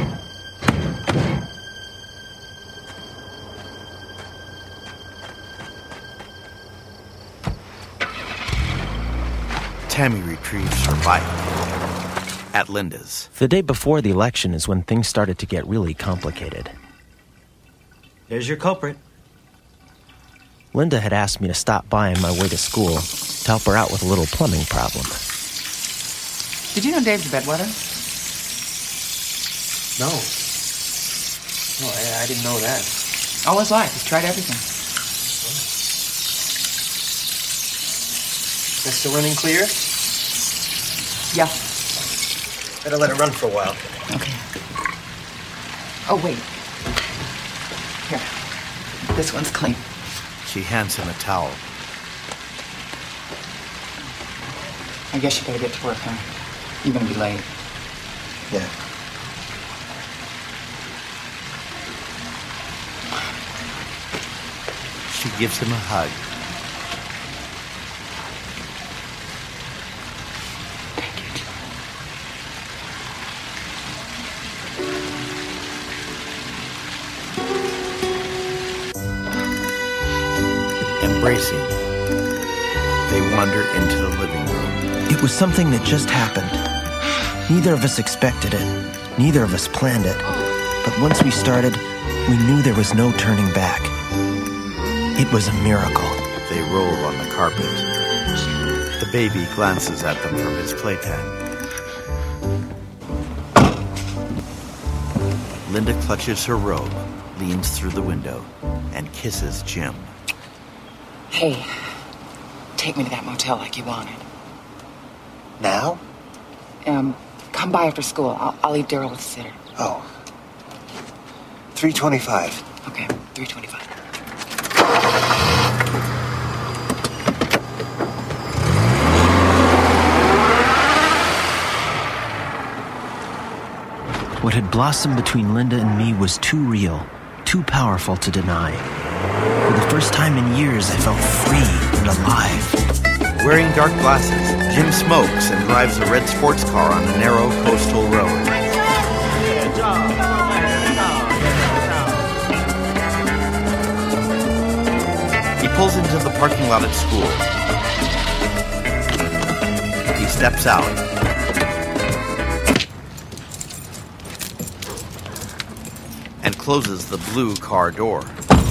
Tammy retrieves her bike at Linda's. The day before the election is when things started to get really complicated. There's your culprit. Linda had asked me to stop by on my way to school to help her out with a little plumbing problem. Did you know Dave's a bedwetter? No. No, I, I didn't know that. All his life, he's tried everything. Is that still running clear? Yeah. Better let it run for a while. Okay. Oh, wait. Here. This one's clean. She hands him a towel. I guess you better get to work, huh? You're gonna be late. Yeah. She gives him a hug. Embracing, they wander into the living room. It was something that just happened. Neither of us expected it. Neither of us planned it. But once we started, we knew there was no turning back. It was a miracle. They roll on the carpet. The baby glances at them from his playpen. Linda clutches her robe, leans through the window, and kisses Jim. Hey, take me to that motel like you wanted. Now? Um, come by after school. I'll, I'll leave Daryl with the sitter. Oh. three twenty-five. Okay, three twenty-five. What had blossomed between Linda and me was too real, too powerful to deny. For the first time in years, I felt free and alive. Wearing dark glasses, Jim smokes and drives a red sports car on a narrow coastal road. He pulls into the parking lot at school. He steps out. And closes the blue car door.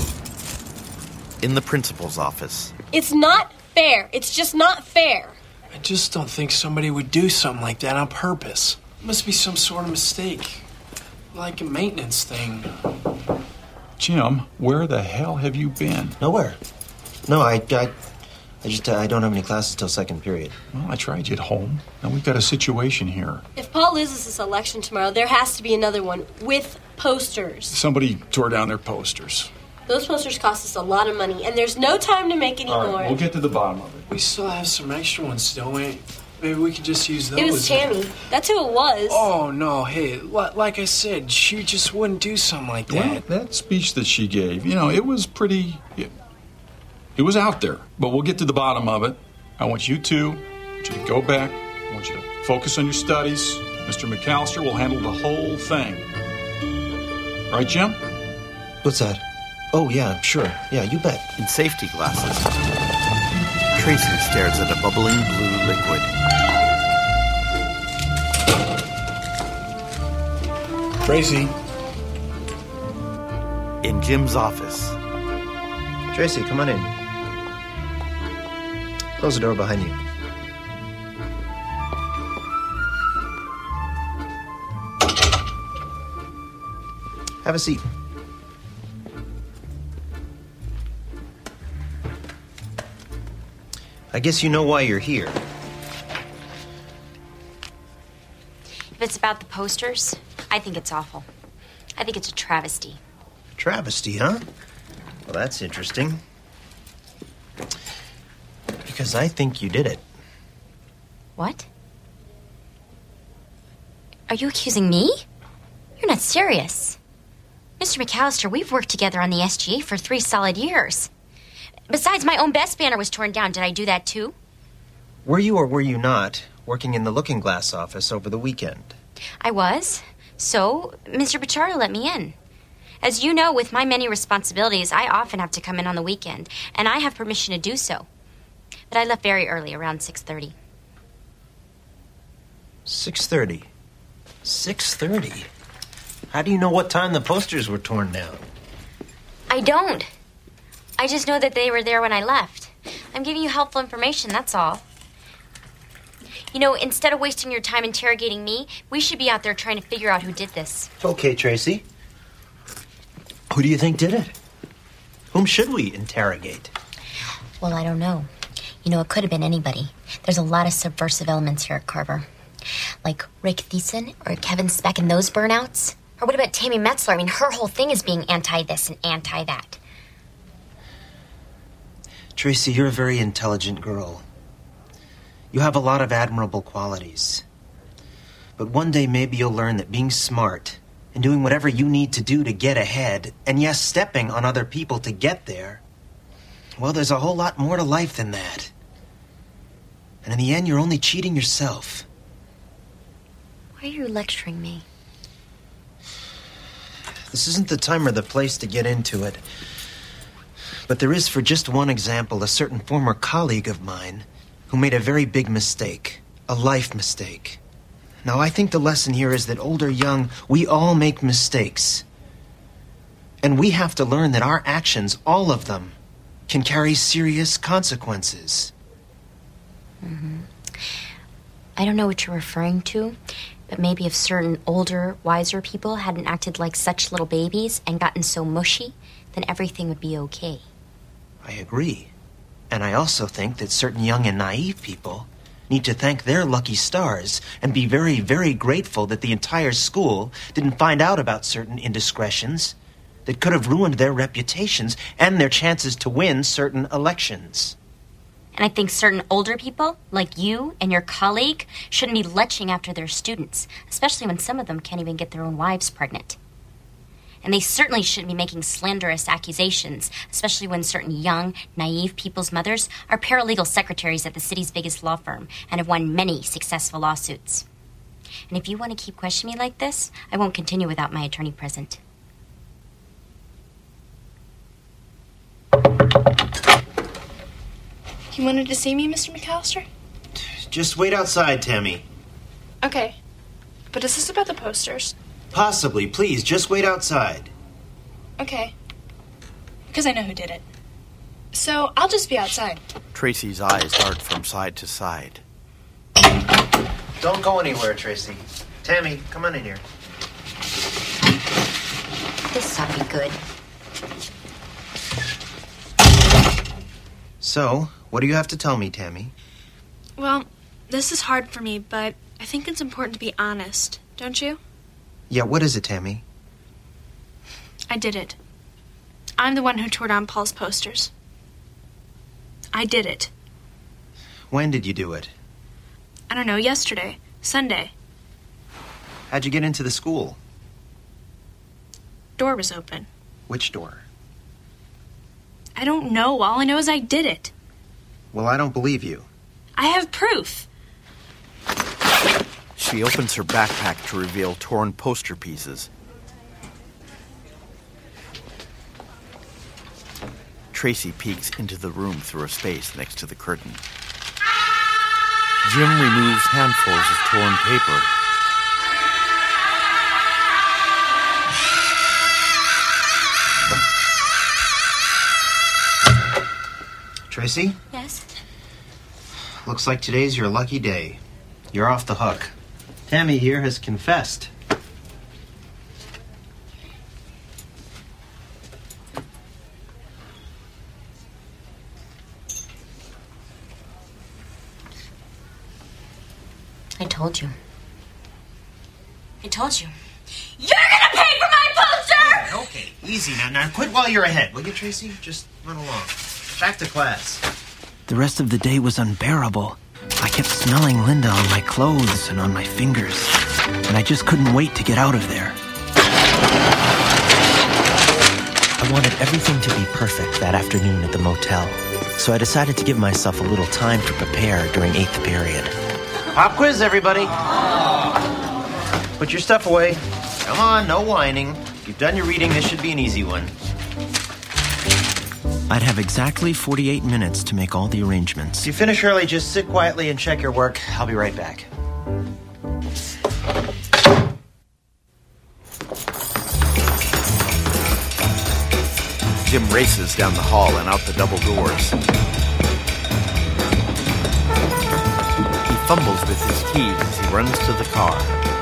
In the principal's office. It's not fair. It's just not fair. I just don't think somebody would do something like that on purpose. It must be some sort of mistake. Like a maintenance thing. Jim, where the hell have you been? Nowhere. No, I, I, I just, uh, I don't have any classes till second period. Well, I tried you at home. Now we've got a situation here. If Paul loses this election tomorrow, there has to be another one with posters. Somebody tore down their posters. Those posters cost us a lot of money, and there's no time to make any All more. right, we'll get to the bottom of it. We still have some extra ones, don't we? Maybe we could just use those. It was Tammy. That's who it was. Oh, no, hey, li- like I said, she just wouldn't do something like that. Well, that speech that she gave, you know, it was pretty... It, it was out there, but we'll get to the bottom of it. I want you two, I want you to go back. I want you to focus on your studies. Mister McAllister will handle the whole thing. Right, Jim? What's that? Oh, yeah, sure. Yeah, you bet. In safety glasses, Tracy stares at a bubbling blue liquid. Tracy. In Jim's office. Tracy, come on in. Close the door behind you. Have a seat. I guess you know why you're here. If it's about the posters, I think it's awful. I think it's a travesty. Travesty, huh? Well, that's interesting. Because I think you did it. What? Are you accusing me? You're not serious. Mister McAllister, we've worked together on the S G A for three solid years. Besides, my own Best banner was torn down. Did I do that too? Were you or were you not working in the Looking Glass office over the weekend? I was. So, Mister Pichardo let me in. As you know, with my many responsibilities, I often have to come in on the weekend, and I have permission to do so. But I left very early, around six thirty. six thirty. six thirty? How do you know what time the posters were torn down? I don't. I just know that they were there when I left. I'm giving you helpful information, that's all. You know, instead of wasting your time interrogating me, we should be out there trying to figure out who did this. Okay, Tracy. Who do you think did it? Whom should we interrogate? Well, I don't know. You know, it could have been anybody. There's a lot of subversive elements here at Carver. Like Rick Thiessen or Kevin Speck and those burnouts. Or what about Tammy Metzler? I mean, her whole thing is being anti-this and anti-that. Tracy, you're a very intelligent girl. You have a lot of admirable qualities. But one day maybe you'll learn that being smart and doing whatever you need to do to get ahead, and yes, stepping on other people to get there, well, there's a whole lot more to life than that. And in the end, you're only cheating yourself. Why are you lecturing me? This isn't the time or the place to get into it. But there is, for just one example, a certain former colleague of mine who made a very big mistake. A life mistake. Now, I think the lesson here is that old or young, we all make mistakes. And we have to learn that our actions, all of them, can carry serious consequences. Mm-hmm. I don't know what you're referring to, but maybe if certain older, wiser people hadn't acted like such little babies and gotten so mushy, then everything would be okay. I agree. And I also think that certain young and naive people need to thank their lucky stars and be very, very grateful that the entire school didn't find out about certain indiscretions that could have ruined their reputations and their chances to win certain elections. And I think certain older people, like you and your colleague, shouldn't be leching after their students, especially when some of them can't even get their own wives pregnant. And they certainly shouldn't be making slanderous accusations, especially when certain young, naive people's mothers are paralegal secretaries at the city's biggest law firm and have won many successful lawsuits. And if you want to keep questioning me like this, I won't continue without my attorney present. You wanted to see me, Mister McAllister? Just wait outside, Tammy. Okay. But is this about the posters? Possibly. Please, just wait outside. Okay. Because I know who did it. So, I'll just be outside. Tracy's eyes dart from side to side. Don't go anywhere, Tracy. Tammy, come on in here. This ought to be good. So, what do you have to tell me, Tammy? Well, this is hard for me, but I think it's important to be honest, don't you? Yeah, what is it, Tammy? I did it. I'm the one who tore down Paul's posters. I did it. When did you do it? I don't know, yesterday. Sunday. How'd you get into the school? Door was open. Which door? I don't know. All I know is I did it. Well, I don't believe you. I have proof. She opens her backpack to reveal torn poster pieces. Tracy peeks into the room through a space next to the curtain. Jim removes handfuls of torn paper. Tracy? Yes? Looks like today's your lucky day. You're off the hook. Tammy here has confessed. I told you. I told you. You're gonna pay for my poster! Okay, easy now. Now quit while you're ahead, will you, Tracy? Just run along. Back to class. The rest of the day was unbearable. I kept smelling Linda on my clothes and on my fingers, and I just couldn't wait to get out of there. I wanted everything to be perfect that afternoon at the motel, so I decided to give myself a little time to prepare during eighth period. Pop quiz, everybody! Put your stuff away. Come on, no whining. If you've done your reading, this should be an easy one. I'd have exactly forty-eight minutes to make all the arrangements. If you finish early, just sit quietly and check your work. I'll be right back. Jim races down the hall and out the double doors. He fumbles with his keys as he runs to the car.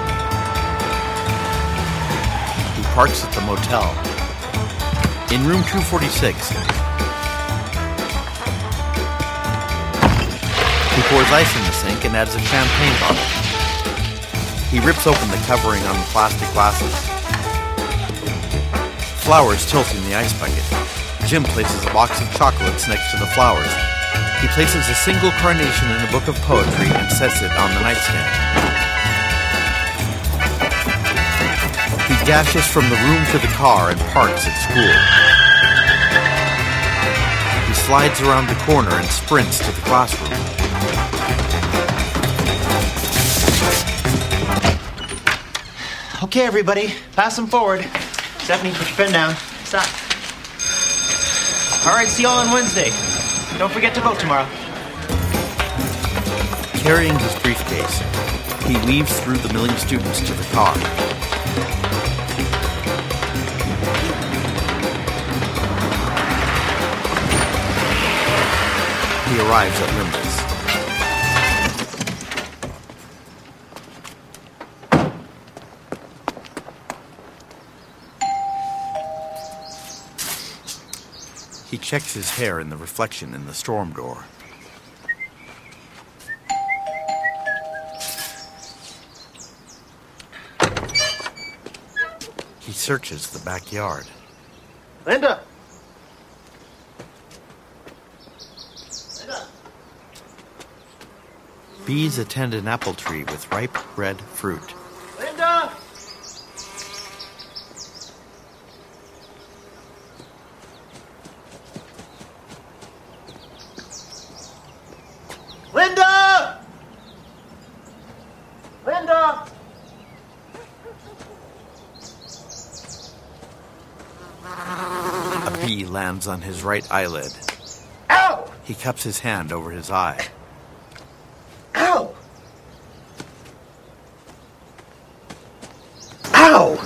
He parks at the motel. In room two forty-six, pours ice in the sink and adds a champagne bottle. He rips open the covering on the plastic glasses. Flowers tilt in the ice bucket. Jim places a box of chocolates next to the flowers. He places a single carnation in a book of poetry and sets it on the nightstand. He dashes from the room to the car and parks at school. He slides around the corner and sprints to the classroom. Okay, everybody, pass them forward. Stephanie, put your pen down. Stop. All right, see you all on Wednesday. Don't forget to vote tomorrow. Carrying his briefcase, he weaves through the milling students to the car. He arrives at Linda's. He checks his hair in the reflection in the storm door. He searches the backyard. Linda! Bees attend an apple tree with ripe red fruit. Linda! Linda! Linda! A bee lands on his right eyelid. Ow! He cups his hand over his eye. Ow! Ow!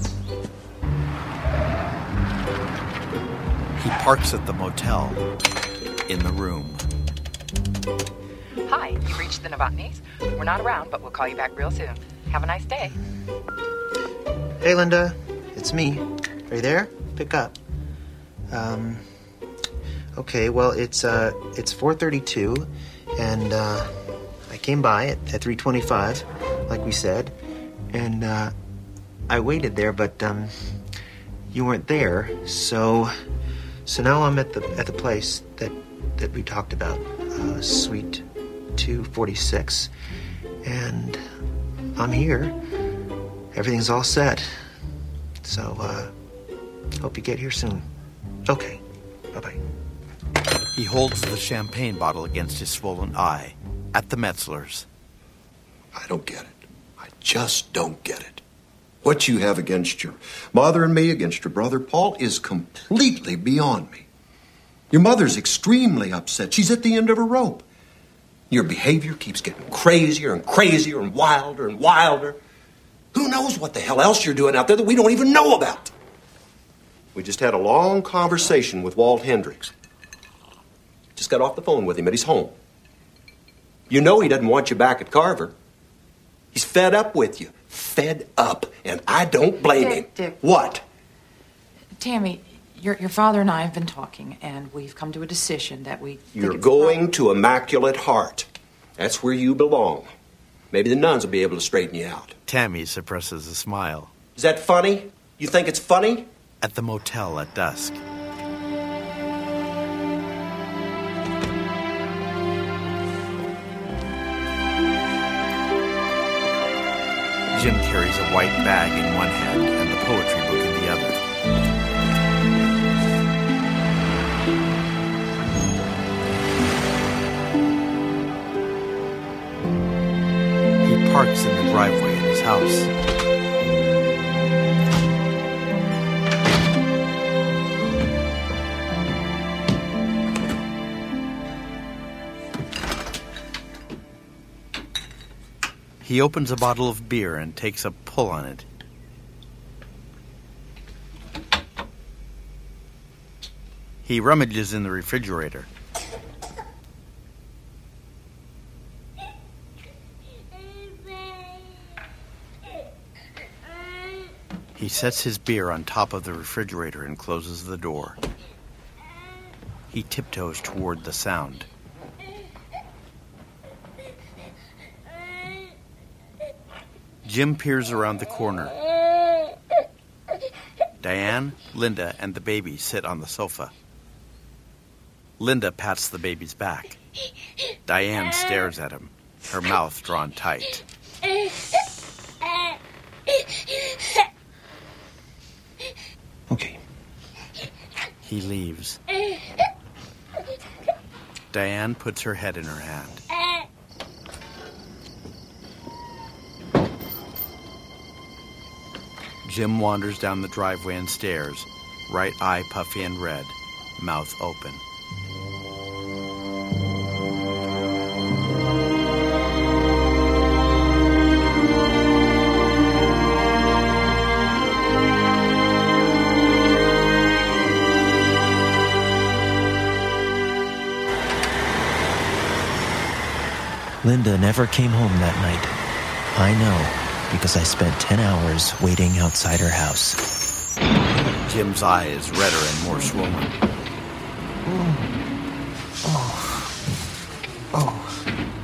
He parks at the motel. In the room. Hi, you've reached the Novotnys. We're not around, but we'll call you back real soon. Have a nice day. Hey, Linda. It's me. Are you there? Pick up. Um, okay, well, it's, uh, it's four thirty-two, and, uh, I came by at, at three twenty-five, like we said, and, uh, I waited there, but, um, you weren't there, so, so now I'm at the, at the place that, that we talked about, uh, Suite two forty-six, and I'm here. Everything's all set, so, uh, hope you get here soon. Okay, bye-bye. He holds the champagne bottle against his swollen eye. At the Metzlers. I don't get it. I just don't get it. What you have against your mother and me, against your brother Paul, is completely beyond me. Your mother's extremely upset. She's at the end of her rope. Your behavior keeps getting crazier and crazier and wilder and wilder. Who knows what the hell else you're doing out there that we don't even know about? We just had a long conversation with Walt Hendricks. Just got off the phone with him at his home. You know he doesn't want you back at Carver. He's fed up with you. Fed up. And I don't blame Dick, him. Dick. What? Tammy, your, your father and I have been talking, and we've come to a decision that we... You're going to Immaculate Heart. That's where you belong. Maybe the nuns will be able to straighten you out. Tammy suppresses a smile. Is that funny? You think it's funny? At the motel at dusk. Jim carries a white bag in one hand and the poetry book in the other. He parks in the driveway in his house. He opens a bottle of beer and takes a pull on it. He rummages in the refrigerator. He sets his beer on top of the refrigerator and closes the door. He tiptoes toward the sound. Jim peers around the corner. Diane, Linda, and the baby sit on the sofa. Linda pats the baby's back. Diane stares at him, her mouth drawn tight. Okay. He leaves. Diane puts her head in her hand. Jim wanders down the driveway and stares, right eye puffy and red, mouth open. Linda never came home that night. I know, because I spent ten hours waiting outside her house. Jim's eye is redder and more swollen. Oh. Oh.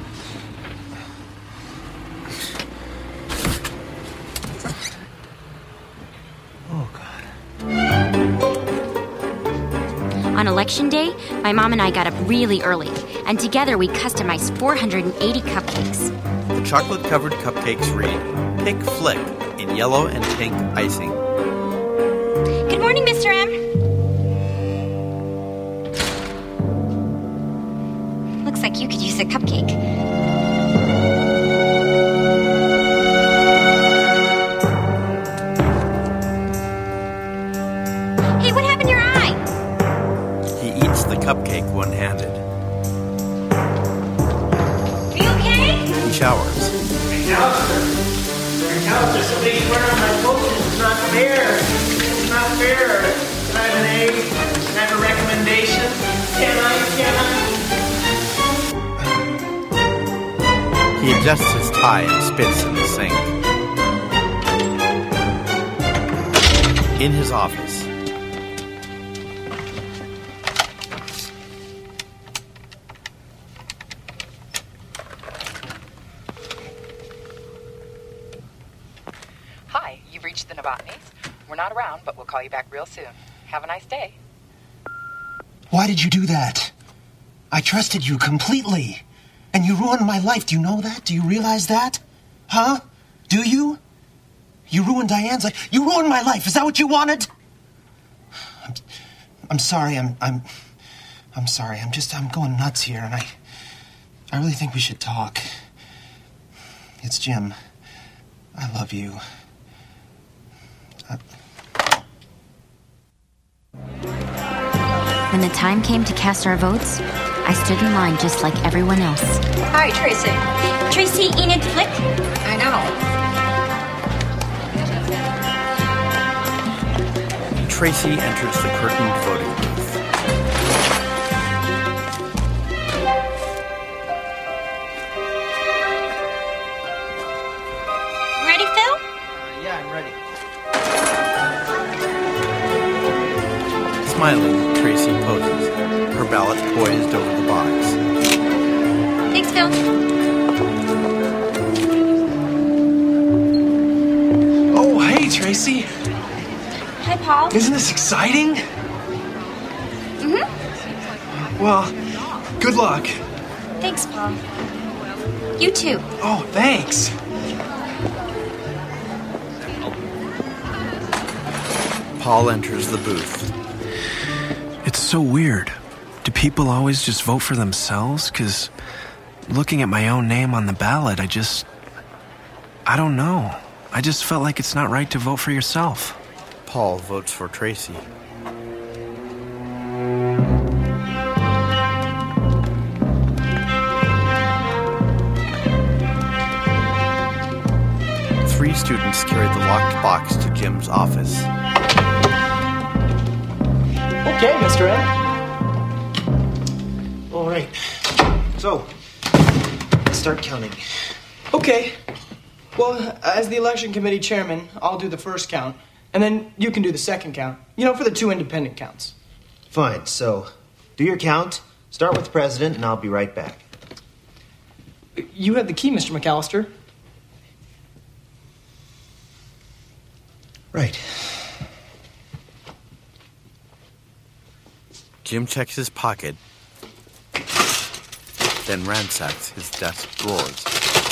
Oh, God. On election day, my mom and I got up really early, and together we customized four hundred eighty cupcakes. The chocolate-covered cupcakes read, Pick Flick, in yellow and pink icing. Good morning, Mister M. Looks like you could use a cupcake. Hey, what happened to your eye? He eats the cupcake one-handed. Are you okay? He showers. McAllister, McAllister, somebody's wearing my posters. It's not fair. It's not fair. Can I have an A? Can I have a recommendation? Can I? Can I? He adjusts his tie and spits in the sink. In his office. Hi, you've reached the Novotnys. We're not around, but we'll call you back real soon. Have a nice day. Why did you do that? I trusted you completely. And you ruined my life. Do you know that? Do you realize that? Huh? Do you? You ruined Diane's life. You ruined my life. Is that what you wanted? I'm, I'm sorry. I'm I'm I'm sorry. I'm just I'm going nuts here, and I I really think we should talk. It's Jim. I love you. I... When the time came to cast our votes, I stood in line just like everyone else. Hi, Tracy. Tracy Enid Flick? I know. Tracy enters the curtained voting booth. Ready, Phil? Uh, yeah, I'm ready. Smiling, Tracy poses, her ballot poised over the box. Thanks, Phil. Oh, hey, Tracy. Hi, Paul. Isn't this exciting? Mm-hmm. Well, good luck. Thanks, Paul. You too. Oh, thanks. Paul enters the booth. It's so weird. Do people always just vote for themselves? Because looking at my own name on the ballot, I just... I don't know. I just felt like it's not right to vote for yourself. Paul votes for Tracy. Three students carry the locked box to Jim's office. Okay, Mister M. All right. So, let's start counting. Okay. Well, as the election committee chairman, I'll do the first count, and then you can do the second count. You know, for the two independent counts. Fine. So, do your count. Start with the president, and I'll be right back. You have the key, Mister McAllister. Right. Jim checks his pocket, then ransacks his desk drawers.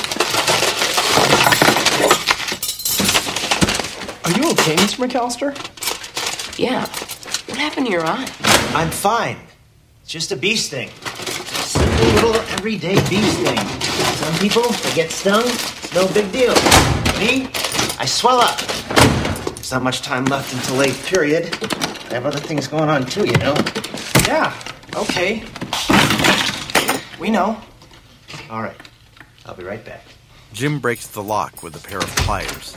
Are you okay, Mister McAllister? Yeah. What happened to your eye? I'm fine. It's just a bee sting. Simple little everyday bee sting. Some people, they get stung, it's no big deal. Me, I swell up. There's not much time left until late period. I have other things going on too, you know. Yeah, okay. We know. All right. I'll be right back. Jim breaks the lock with a pair of pliers.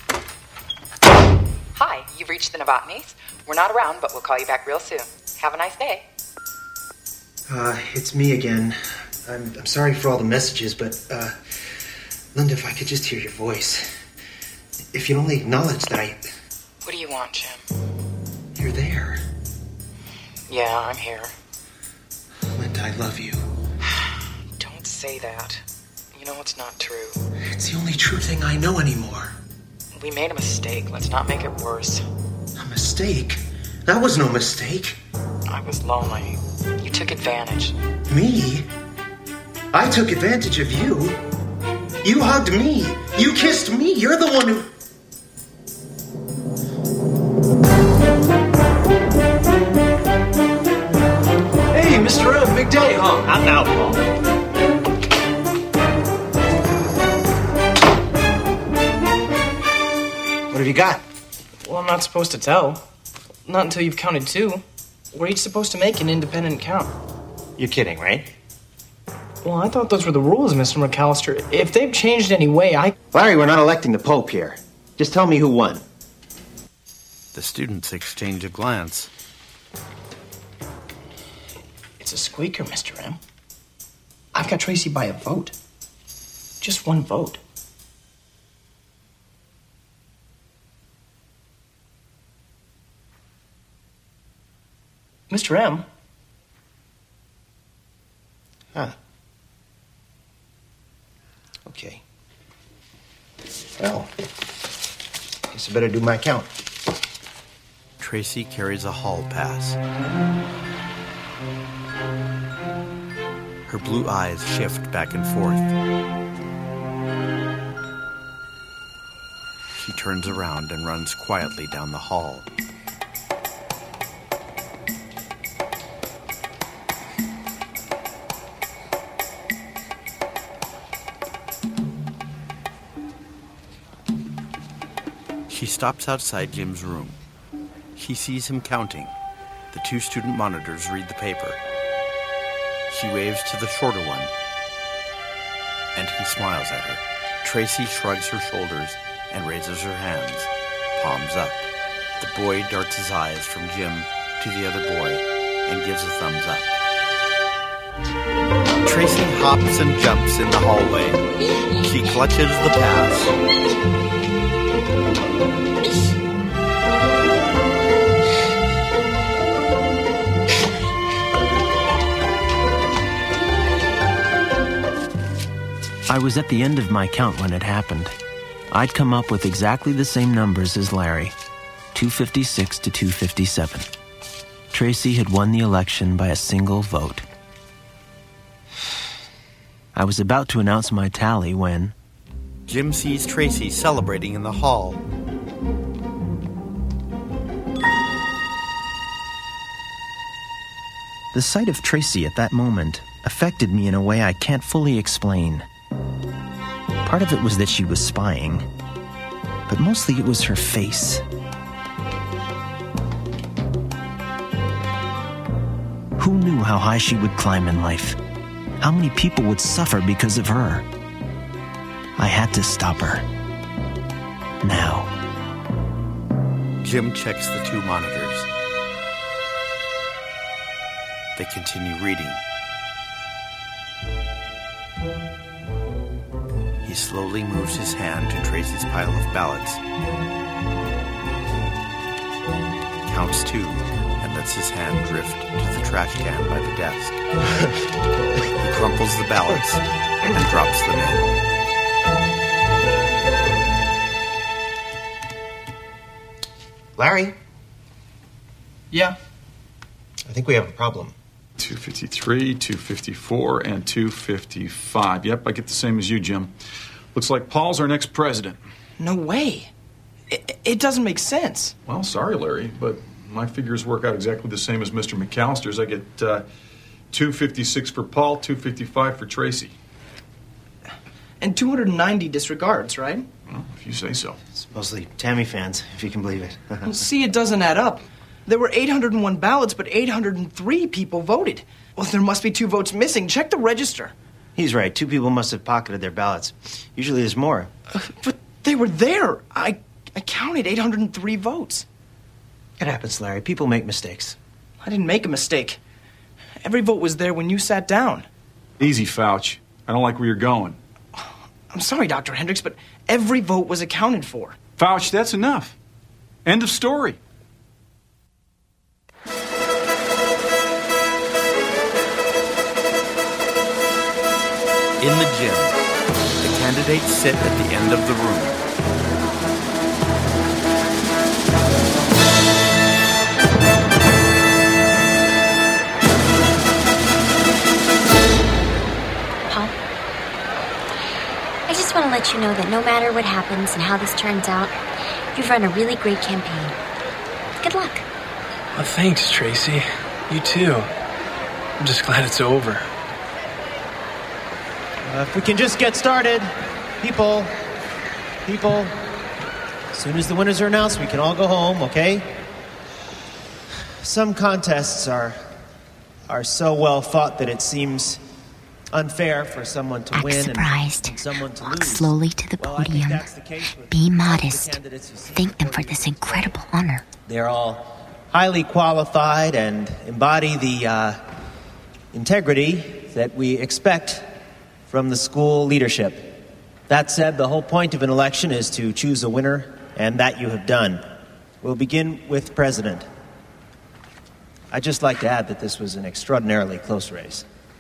Hi, you've reached the Novotnys. We're not around, but we'll call you back real soon. Have a nice day. Uh, it's me again. I'm, I'm sorry for all the messages, but, uh, Linda, if I could just hear your voice. If you'd only acknowledge that I... What do you want, Jim? You're there. Yeah, I'm here. Linda, I love you. Don't say that. You know it's not true. It's the only true thing I know anymore. We made a mistake. Let's not make it worse. A mistake? That was no mistake. I was lonely. You took advantage. Me? I took advantage of you. You hugged me. You kissed me. You're the one who... Hey, Mister M, big day, huh? I'm out, Paul. What have you got? Well, I'm not supposed to tell. Not until you've counted two. We're each supposed to make an independent count. You're kidding, right? Well, I thought those were the rules, Mister McAllister. If they've changed any way, I... Larry, we're not electing the Pope here. Just tell me who won. The students exchange a glance. It's a squeaker, Mister M. I've got Tracy by a vote. Just one vote. Mister M? Huh. Okay. Well, guess I better do my count. Tracy carries a hall pass. Her blue eyes shift back and forth. She turns around and runs quietly down the hall. She stops outside Jim's room. She sees him counting. The two student monitors read the paper. She waves to the shorter one, and he smiles at her. Tracy shrugs her shoulders and raises her hands, palms up. The boy darts his eyes from Jim to the other boy and gives a thumbs up. Tracy hops and jumps in the hallway. She clutches the pass. I was at the end of my count when it happened. I'd come up with exactly the same numbers as Larry, two fifty-six to two fifty-seven. Tracy had won the election by a single vote. I was about to announce my tally when... Jim sees Tracy celebrating in the hall. The sight of Tracy at that moment affected me in a way I can't fully explain. Part of it was that she was spying, but mostly it was her face. Who knew how high she would climb in life? How many people would suffer because of her? I had to stop her. Now. Jim checks the two monitors. They continue reading. He slowly moves his hand to Tracy's pile of ballots. Counts two and lets his hand drift to the trash can by the desk. He crumples the ballots and drops them in. Larry? Yeah? I think we have a problem. two fifty-three, two fifty-four, and two fifty-five. Yep, I get the same as you, Jim. Looks like Paul's our next president. No way. It, it doesn't make sense. Well, sorry, Larry, but my figures work out exactly the same as Mister McAllister's. I get uh, two fifty-six for Paul, two fifty-five for Tracy. And two hundred ninety disregards, right? Well, if you say so. It's mostly Tammy fans, if you can believe it. Well, see, it doesn't add up. There were eight hundred one ballots, but eight hundred three people voted. Well, there must be two votes missing. Check the register. He's right. Two people must have pocketed their ballots. Usually there's more. Uh, but they were there. I, I counted eight hundred three votes. It happens, Larry. People make mistakes. I didn't make a mistake. Every vote was there when you sat down. Easy, Fauch. I don't like where you're going. I'm sorry, Doctor Hendricks, but every vote was accounted for. Fauch, that's enough. End of story. In the gym, the candidates sit at the end of the room. Paul, I just want to let you know that no matter what happens and how this turns out, you've run a really great campaign. Good luck. Well, thanks, Tracy. You too. I'm just glad it's over. Uh, if we can just get started. People, people, as soon as the winners are announced, we can all go home, okay? Some contests are are so well fought that it seems unfair for someone to Act win surprised. and someone to Walk lose. slowly to the Well, I think podium. that's the case with Be the modest. candidates who sit Thank them before for you. this incredible honor. They're all highly qualified and embody the uh, integrity that we expect from the school leadership. That said, the whole point of an election is to choose a winner, and that you have done. We'll begin with the president. I'd just like to add that this was an extraordinarily close race.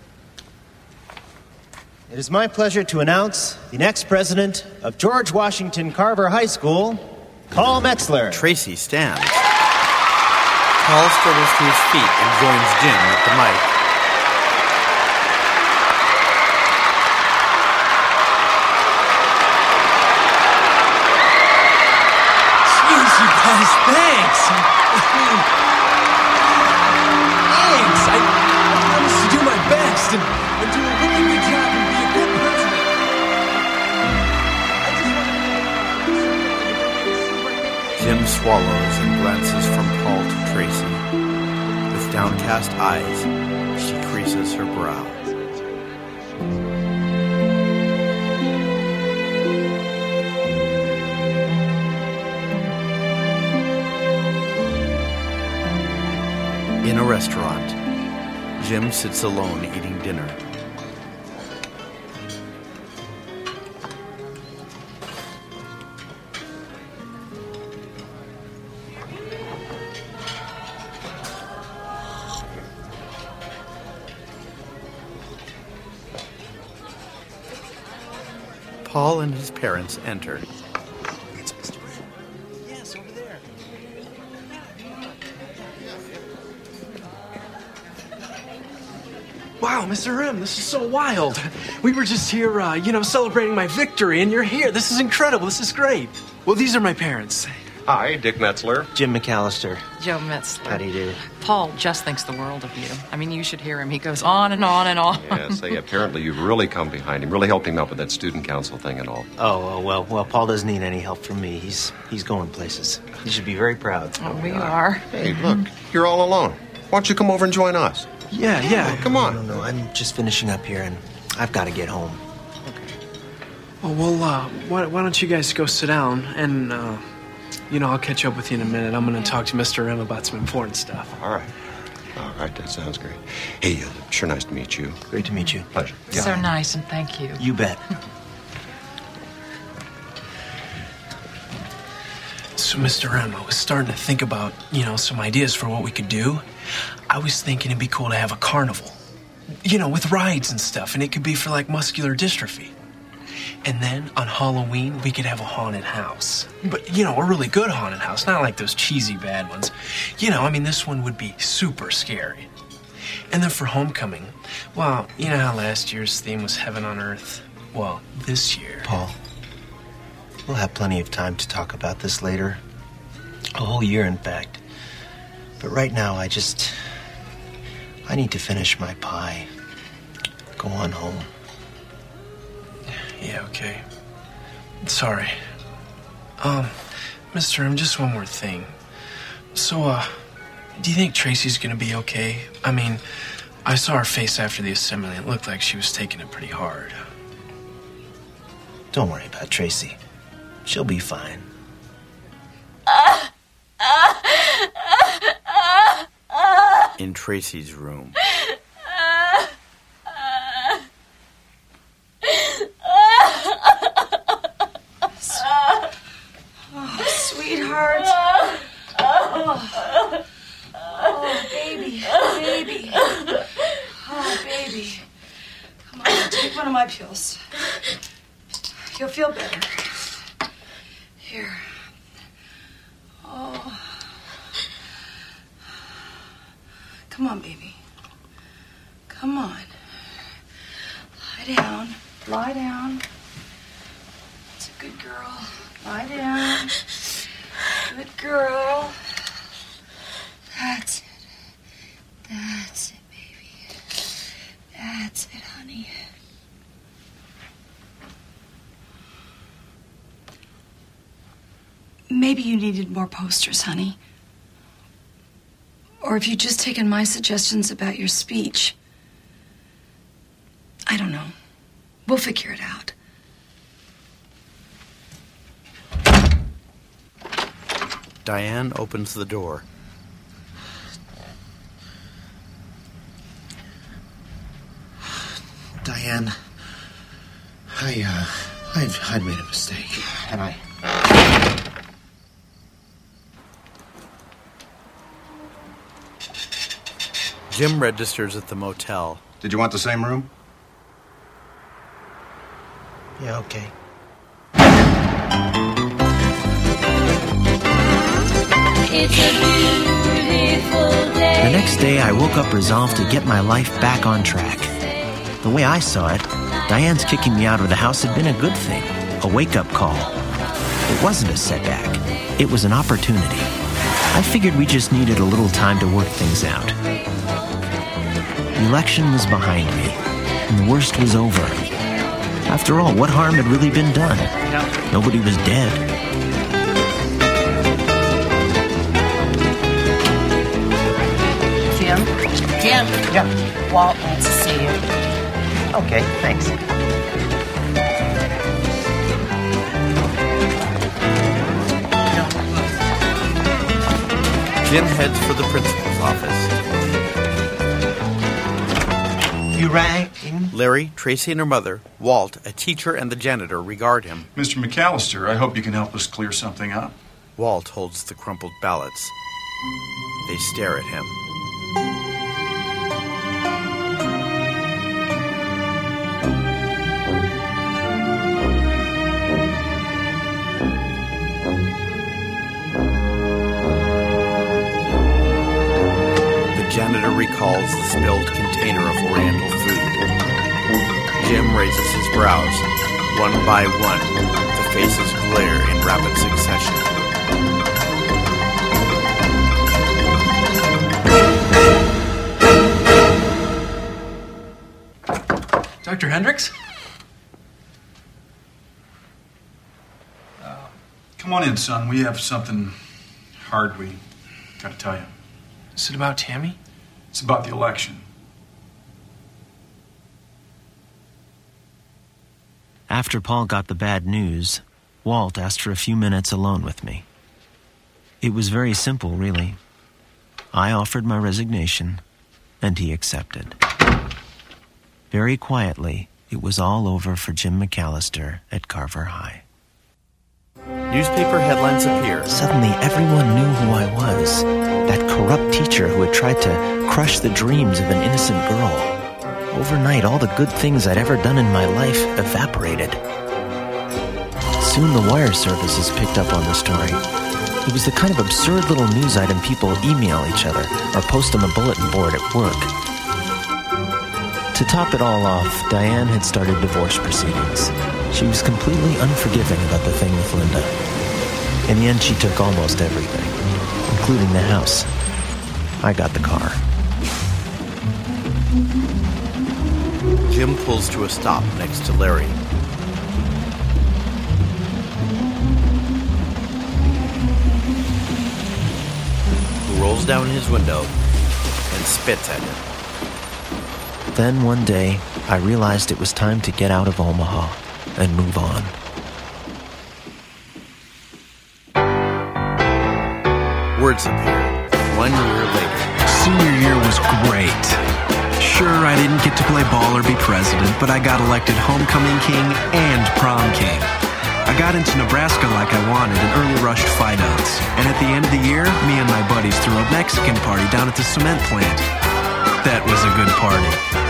It is my pleasure to announce the next president of George Washington Carver High School, Paul Metzler. Tracy stands. Paul struggles to his feet and joins Jim at the mic. Jeez, you guys, thanks. Thanks. I, I promise to do my best and, and do a really good job and be a good president. Jim swallows and glances from Paul to Tracy. With downcast eyes, she creases her brow. In a restaurant, Jim sits alone eating dinner. Paul and his parents enter. Yes, over there. Wow, Mister M, this is so wild. We were just here, uh, you know, celebrating my victory, and you're here. This is incredible. This is great. Well, these are my parents. Hi, Dick Metzler. Jim McAllister. Joe Metzler. How do you do? Paul just thinks the world of you. I mean, you should hear him. He goes on and on and on. Yes, say, apparently you've really come behind him, really helped him out with that student council thing and all. Oh, oh well, well, Paul doesn't need any help from me. He's he's going places. He should be very proud. Oh, we are. Hey, look, you're all alone. Why don't you come over and join us? Yeah, yeah. Come on. No, no, I'm just finishing up here, and I've got to get home. Oh, well, uh, why, why don't you guys go sit down, and, uh, you know, I'll catch up with you in a minute. I'm going to talk to Mister M about some important stuff. All right. All right, that sounds great. Hey, uh, sure nice to meet you. Great to meet you. Pleasure. So nice, and thank you. You bet. So, Mister M, I was starting to think about, you know, some ideas for what we could do. I was thinking it'd be cool to have a carnival, you know, with rides and stuff, and it could be for, like, muscular dystrophy. And then on Halloween, we could have a haunted house. But, you know, a really good haunted house, not like those cheesy bad ones. You know, I mean, this one would be super scary. And then for homecoming, well, you know how last year's theme was heaven on earth? Well, this year... Paul, we'll have plenty of time to talk about this later. A whole year, in fact. But right now, I just... I need to finish my pie. Go on home. Yeah, okay. Sorry. Um, Mister M, just one more thing. So, uh, do you think Tracy's gonna be okay? I mean, I saw her face after the assembly. It looked like she was taking it pretty hard. Don't worry about Tracy. She'll be fine. In Tracy's room. Oh, sweetheart. Oh. Oh, baby, baby. Oh, baby. Come on, take one of my pills. You'll feel better. Here. Oh. Come on, baby. Come on. Lie down. Lie down. It's a good girl. Lie down. Good girl. That's it. That's it, baby. That's it, honey. Maybe you needed more posters, honey. Or if you'd just taken my suggestions about your speech. I don't know. We'll figure it out. Diane opens the door. Diane, I, uh, I've, I'd made a mistake, and I... Jim registers at the motel. Did you want the same room? Yeah, okay. It's a beautiful day. The next day, I woke up resolved to get my life back on track. The way I saw it, Diane's kicking me out of the house had been a good thing, a wake-up call. It wasn't a setback. It was an opportunity. I figured we just needed a little time to work things out. The election was behind me, and the worst was over. After all, what harm had really been done? Nobody was dead. Jim? Jim? Yeah? Walt wants to see you. Okay, thanks. Jim heads for the principal's office. You rang? Larry, Tracy and her mother, Walt, a teacher, and the janitor regard him. Mister McAllister, I hope you can help us clear something up. Walt holds the crumpled ballots. They stare at him. The janitor recalls the spilled container of Oriental food. Jim raises his brows. One by one, the faces glare in rapid succession. Doctor Hendricks? Uh, come on in, son. We have something hard we gotta tell you. Is it about Tammy? It's about the election. After Paul got the bad news, Walt asked for a few minutes alone with me. It was very simple, really. I offered my resignation, and he accepted. Very quietly, it was all over for Jim McAllister at Carver High. Newspaper headlines appear. Suddenly, everyone knew who I was. That corrupt teacher who had tried to crush the dreams of an innocent girl. Overnight, all the good things I'd ever done in my life evaporated. soon the wire services picked up on the story. It was the kind of absurd little news item people email each other or post on the bulletin board at work. To top it all off, Diane had started divorce proceedings. She was completely unforgiving about the thing with Linda. In the end, she took almost everything, including the house. I got the car. Jim pulls to a stop next to Larry. Who rolls down his window and spits at him. Then one day, I realized it was time to get out of Omaha and move on. Words appear one year later. Senior year was great. Sure, I didn't get to play ball or be president, but I got elected homecoming king and prom king. I got into Nebraska like I wanted and early rushed finals. And at the end of the year, me and my buddies threw a Mexican party down at the cement plant. That was a good party.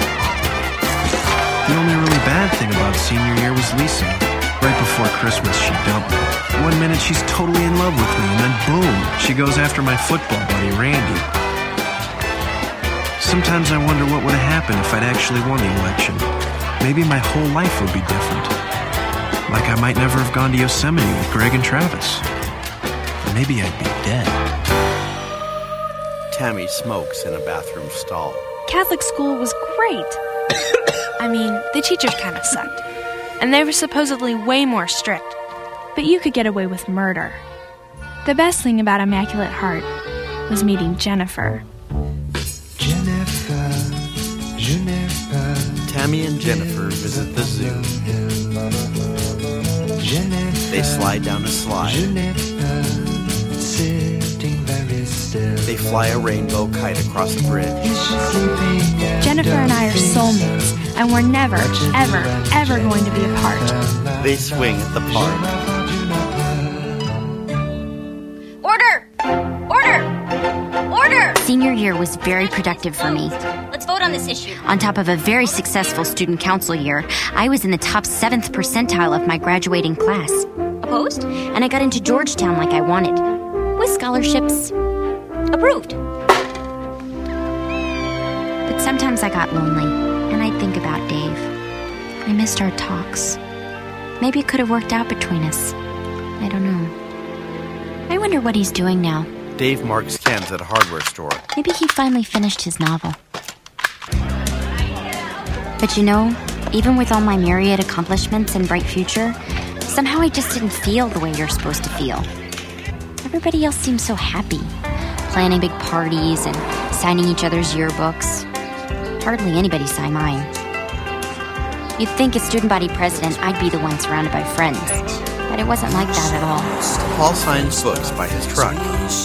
The only really bad thing about senior year was Lisa. Right before Christmas, she dumped me. One minute she's totally in love with me, and then boom, she goes after my football buddy, Randy. Sometimes I wonder what would have happened if I'd actually won the election. Maybe my whole life would be different. Like I might never have gone to Yosemite with Greg and Travis. Or maybe I'd be dead. Tammy smokes in a bathroom stall. Catholic school was great. I mean, the teachers kind of sucked. And they were supposedly way more strict. But you could get away with murder. The best thing about Immaculate Heart was meeting Jennifer. Jennifer, Jennifer. Tammy and Jennifer visit the zoo. They slide down a slide. They fly a rainbow kite across a bridge. Jennifer and I are soulmates, and we're never, ever, ever going to be apart. They swing at the park. Order! Order! Order! Senior year was very productive for me. Let's vote on this issue. On top of a very successful student council year, I was in the top seventh percentile of my graduating class. Opposed? And I got into Georgetown like I wanted. With scholarships. Approved. But sometimes I got lonely, and I'd think about Dave. I missed our talks. Maybe it could have worked out between us. I don't know. I wonder what he's doing now. Dave marks cans at a hardware store. Maybe he finally finished his novel. But you know, even with all my myriad accomplishments and bright future, somehow I just didn't feel the way you're supposed to feel. Everybody else seems so happy, planning big parties and signing each other's yearbooks. Hardly anybody signed mine. You'd think as student body president, I'd be the one surrounded by friends, but it wasn't like that at all. Paul signs books by his truck.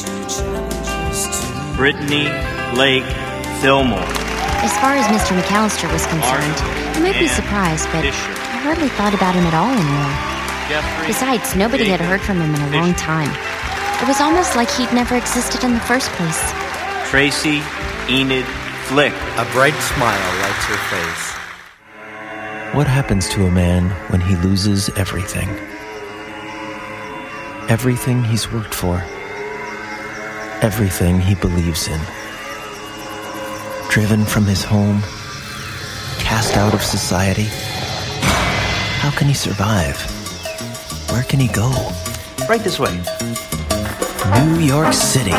Brittany Lake Fillmore. As far as Mister McAllister was concerned, you might be surprised, but I hardly thought about him at all anymore. Besides, nobody had heard from him in a long time. It was almost like he'd never existed in the first place. Tracy Enid Flick. A bright smile lights her face. What happens to a man when he loses everything? Everything he's worked for. Everything he believes in. Driven from his home. Cast out of society. How can he survive? Where can he go? Right this way. New York City.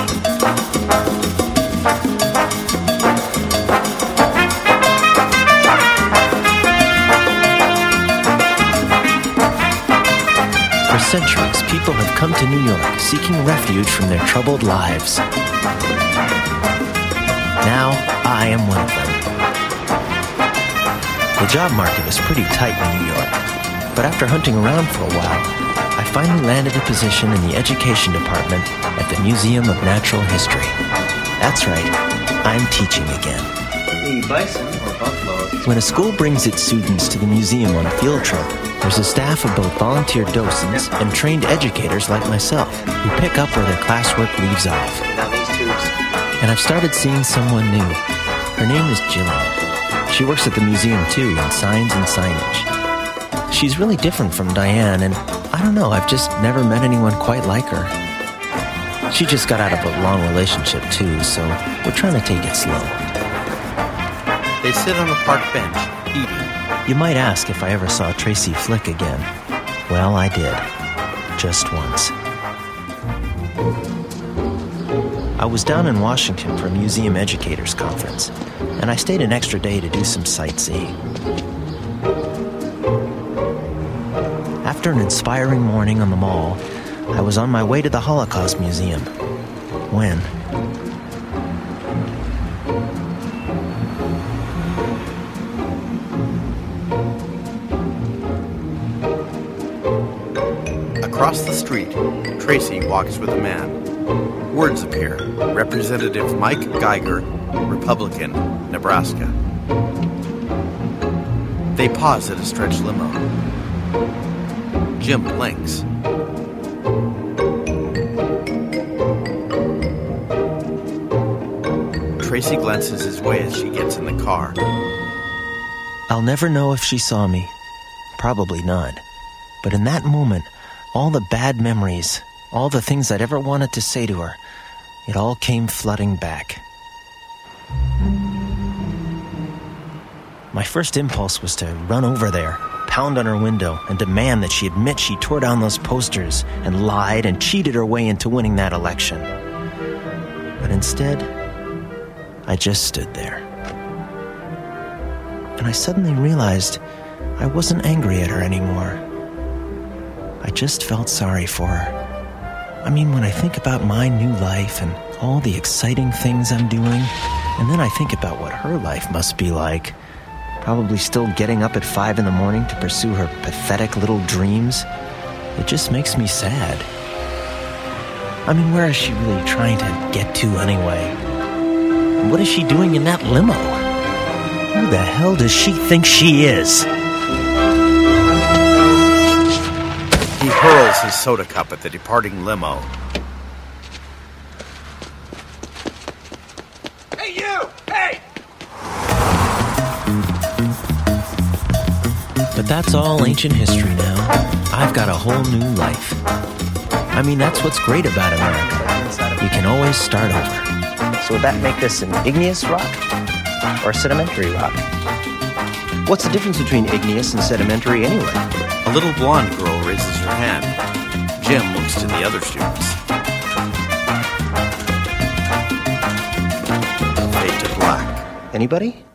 For centuries, people have come to New York seeking refuge from their troubled lives. Now, I am one of them. The job market is pretty tight in New York, but after hunting around for a while, I finally landed a position in the education department at the Museum of Natural History. That's right, I'm teaching again. The bison or buffalo. When a school brings its students to the museum on a field trip, there's a staff of both volunteer docents and trained educators like myself who pick up where their classwork leaves off. Now these tubes. And I've started seeing someone new. Her name is Jillian. She works at the museum too in signs and signage. She's really different from Diane, and I I don't know, I've just never met anyone quite like her. She just got out of a long relationship, too, so we're trying to take it slow. They sit on a park bench, eating. You might ask if I ever saw Tracy Flick again. Well, I did. Just once. I was down in Washington for a museum educators conference, and I stayed an extra day to do some sightseeing. After an inspiring morning on the mall, I was on my way to the Holocaust Museum. When? Across the street, Tracy walks with a man. Words appear. Representative Mike Geiger, Republican, Nebraska. They pause at a stretch limo. Jim blinks. Tracy glances his way as she gets in the car. I'll never know if she saw me. Probably not. But in that moment, all the bad memories, all the things I'd ever wanted to say to her, it all came flooding back. My first impulse was to run over there, pound on her window, and demand that she admit she tore down those posters and lied and cheated her way into winning that election. But instead, I just stood there. And I suddenly realized I wasn't angry at her anymore. I just felt sorry for her. I mean, when I think about my new life and all the exciting things I'm doing, and then I think about what her life must be like, probably still getting up at five in the morning to pursue her pathetic little dreams, it just makes me sad. I mean, where is she really trying to get to anyway? And what is she doing in that limo? Who the hell does she think she is? He hurls his soda cup at the departing limo. Hey, you! Hey! But that's all ancient history now. I've got a whole new life. I mean, that's what's great about America. You can always start over. So would that make this an igneous rock or a sedimentary rock? What's the difference between igneous and sedimentary anyway? A little blonde girl raises her hand. Jim looks to the other students. Fade to black. Anybody?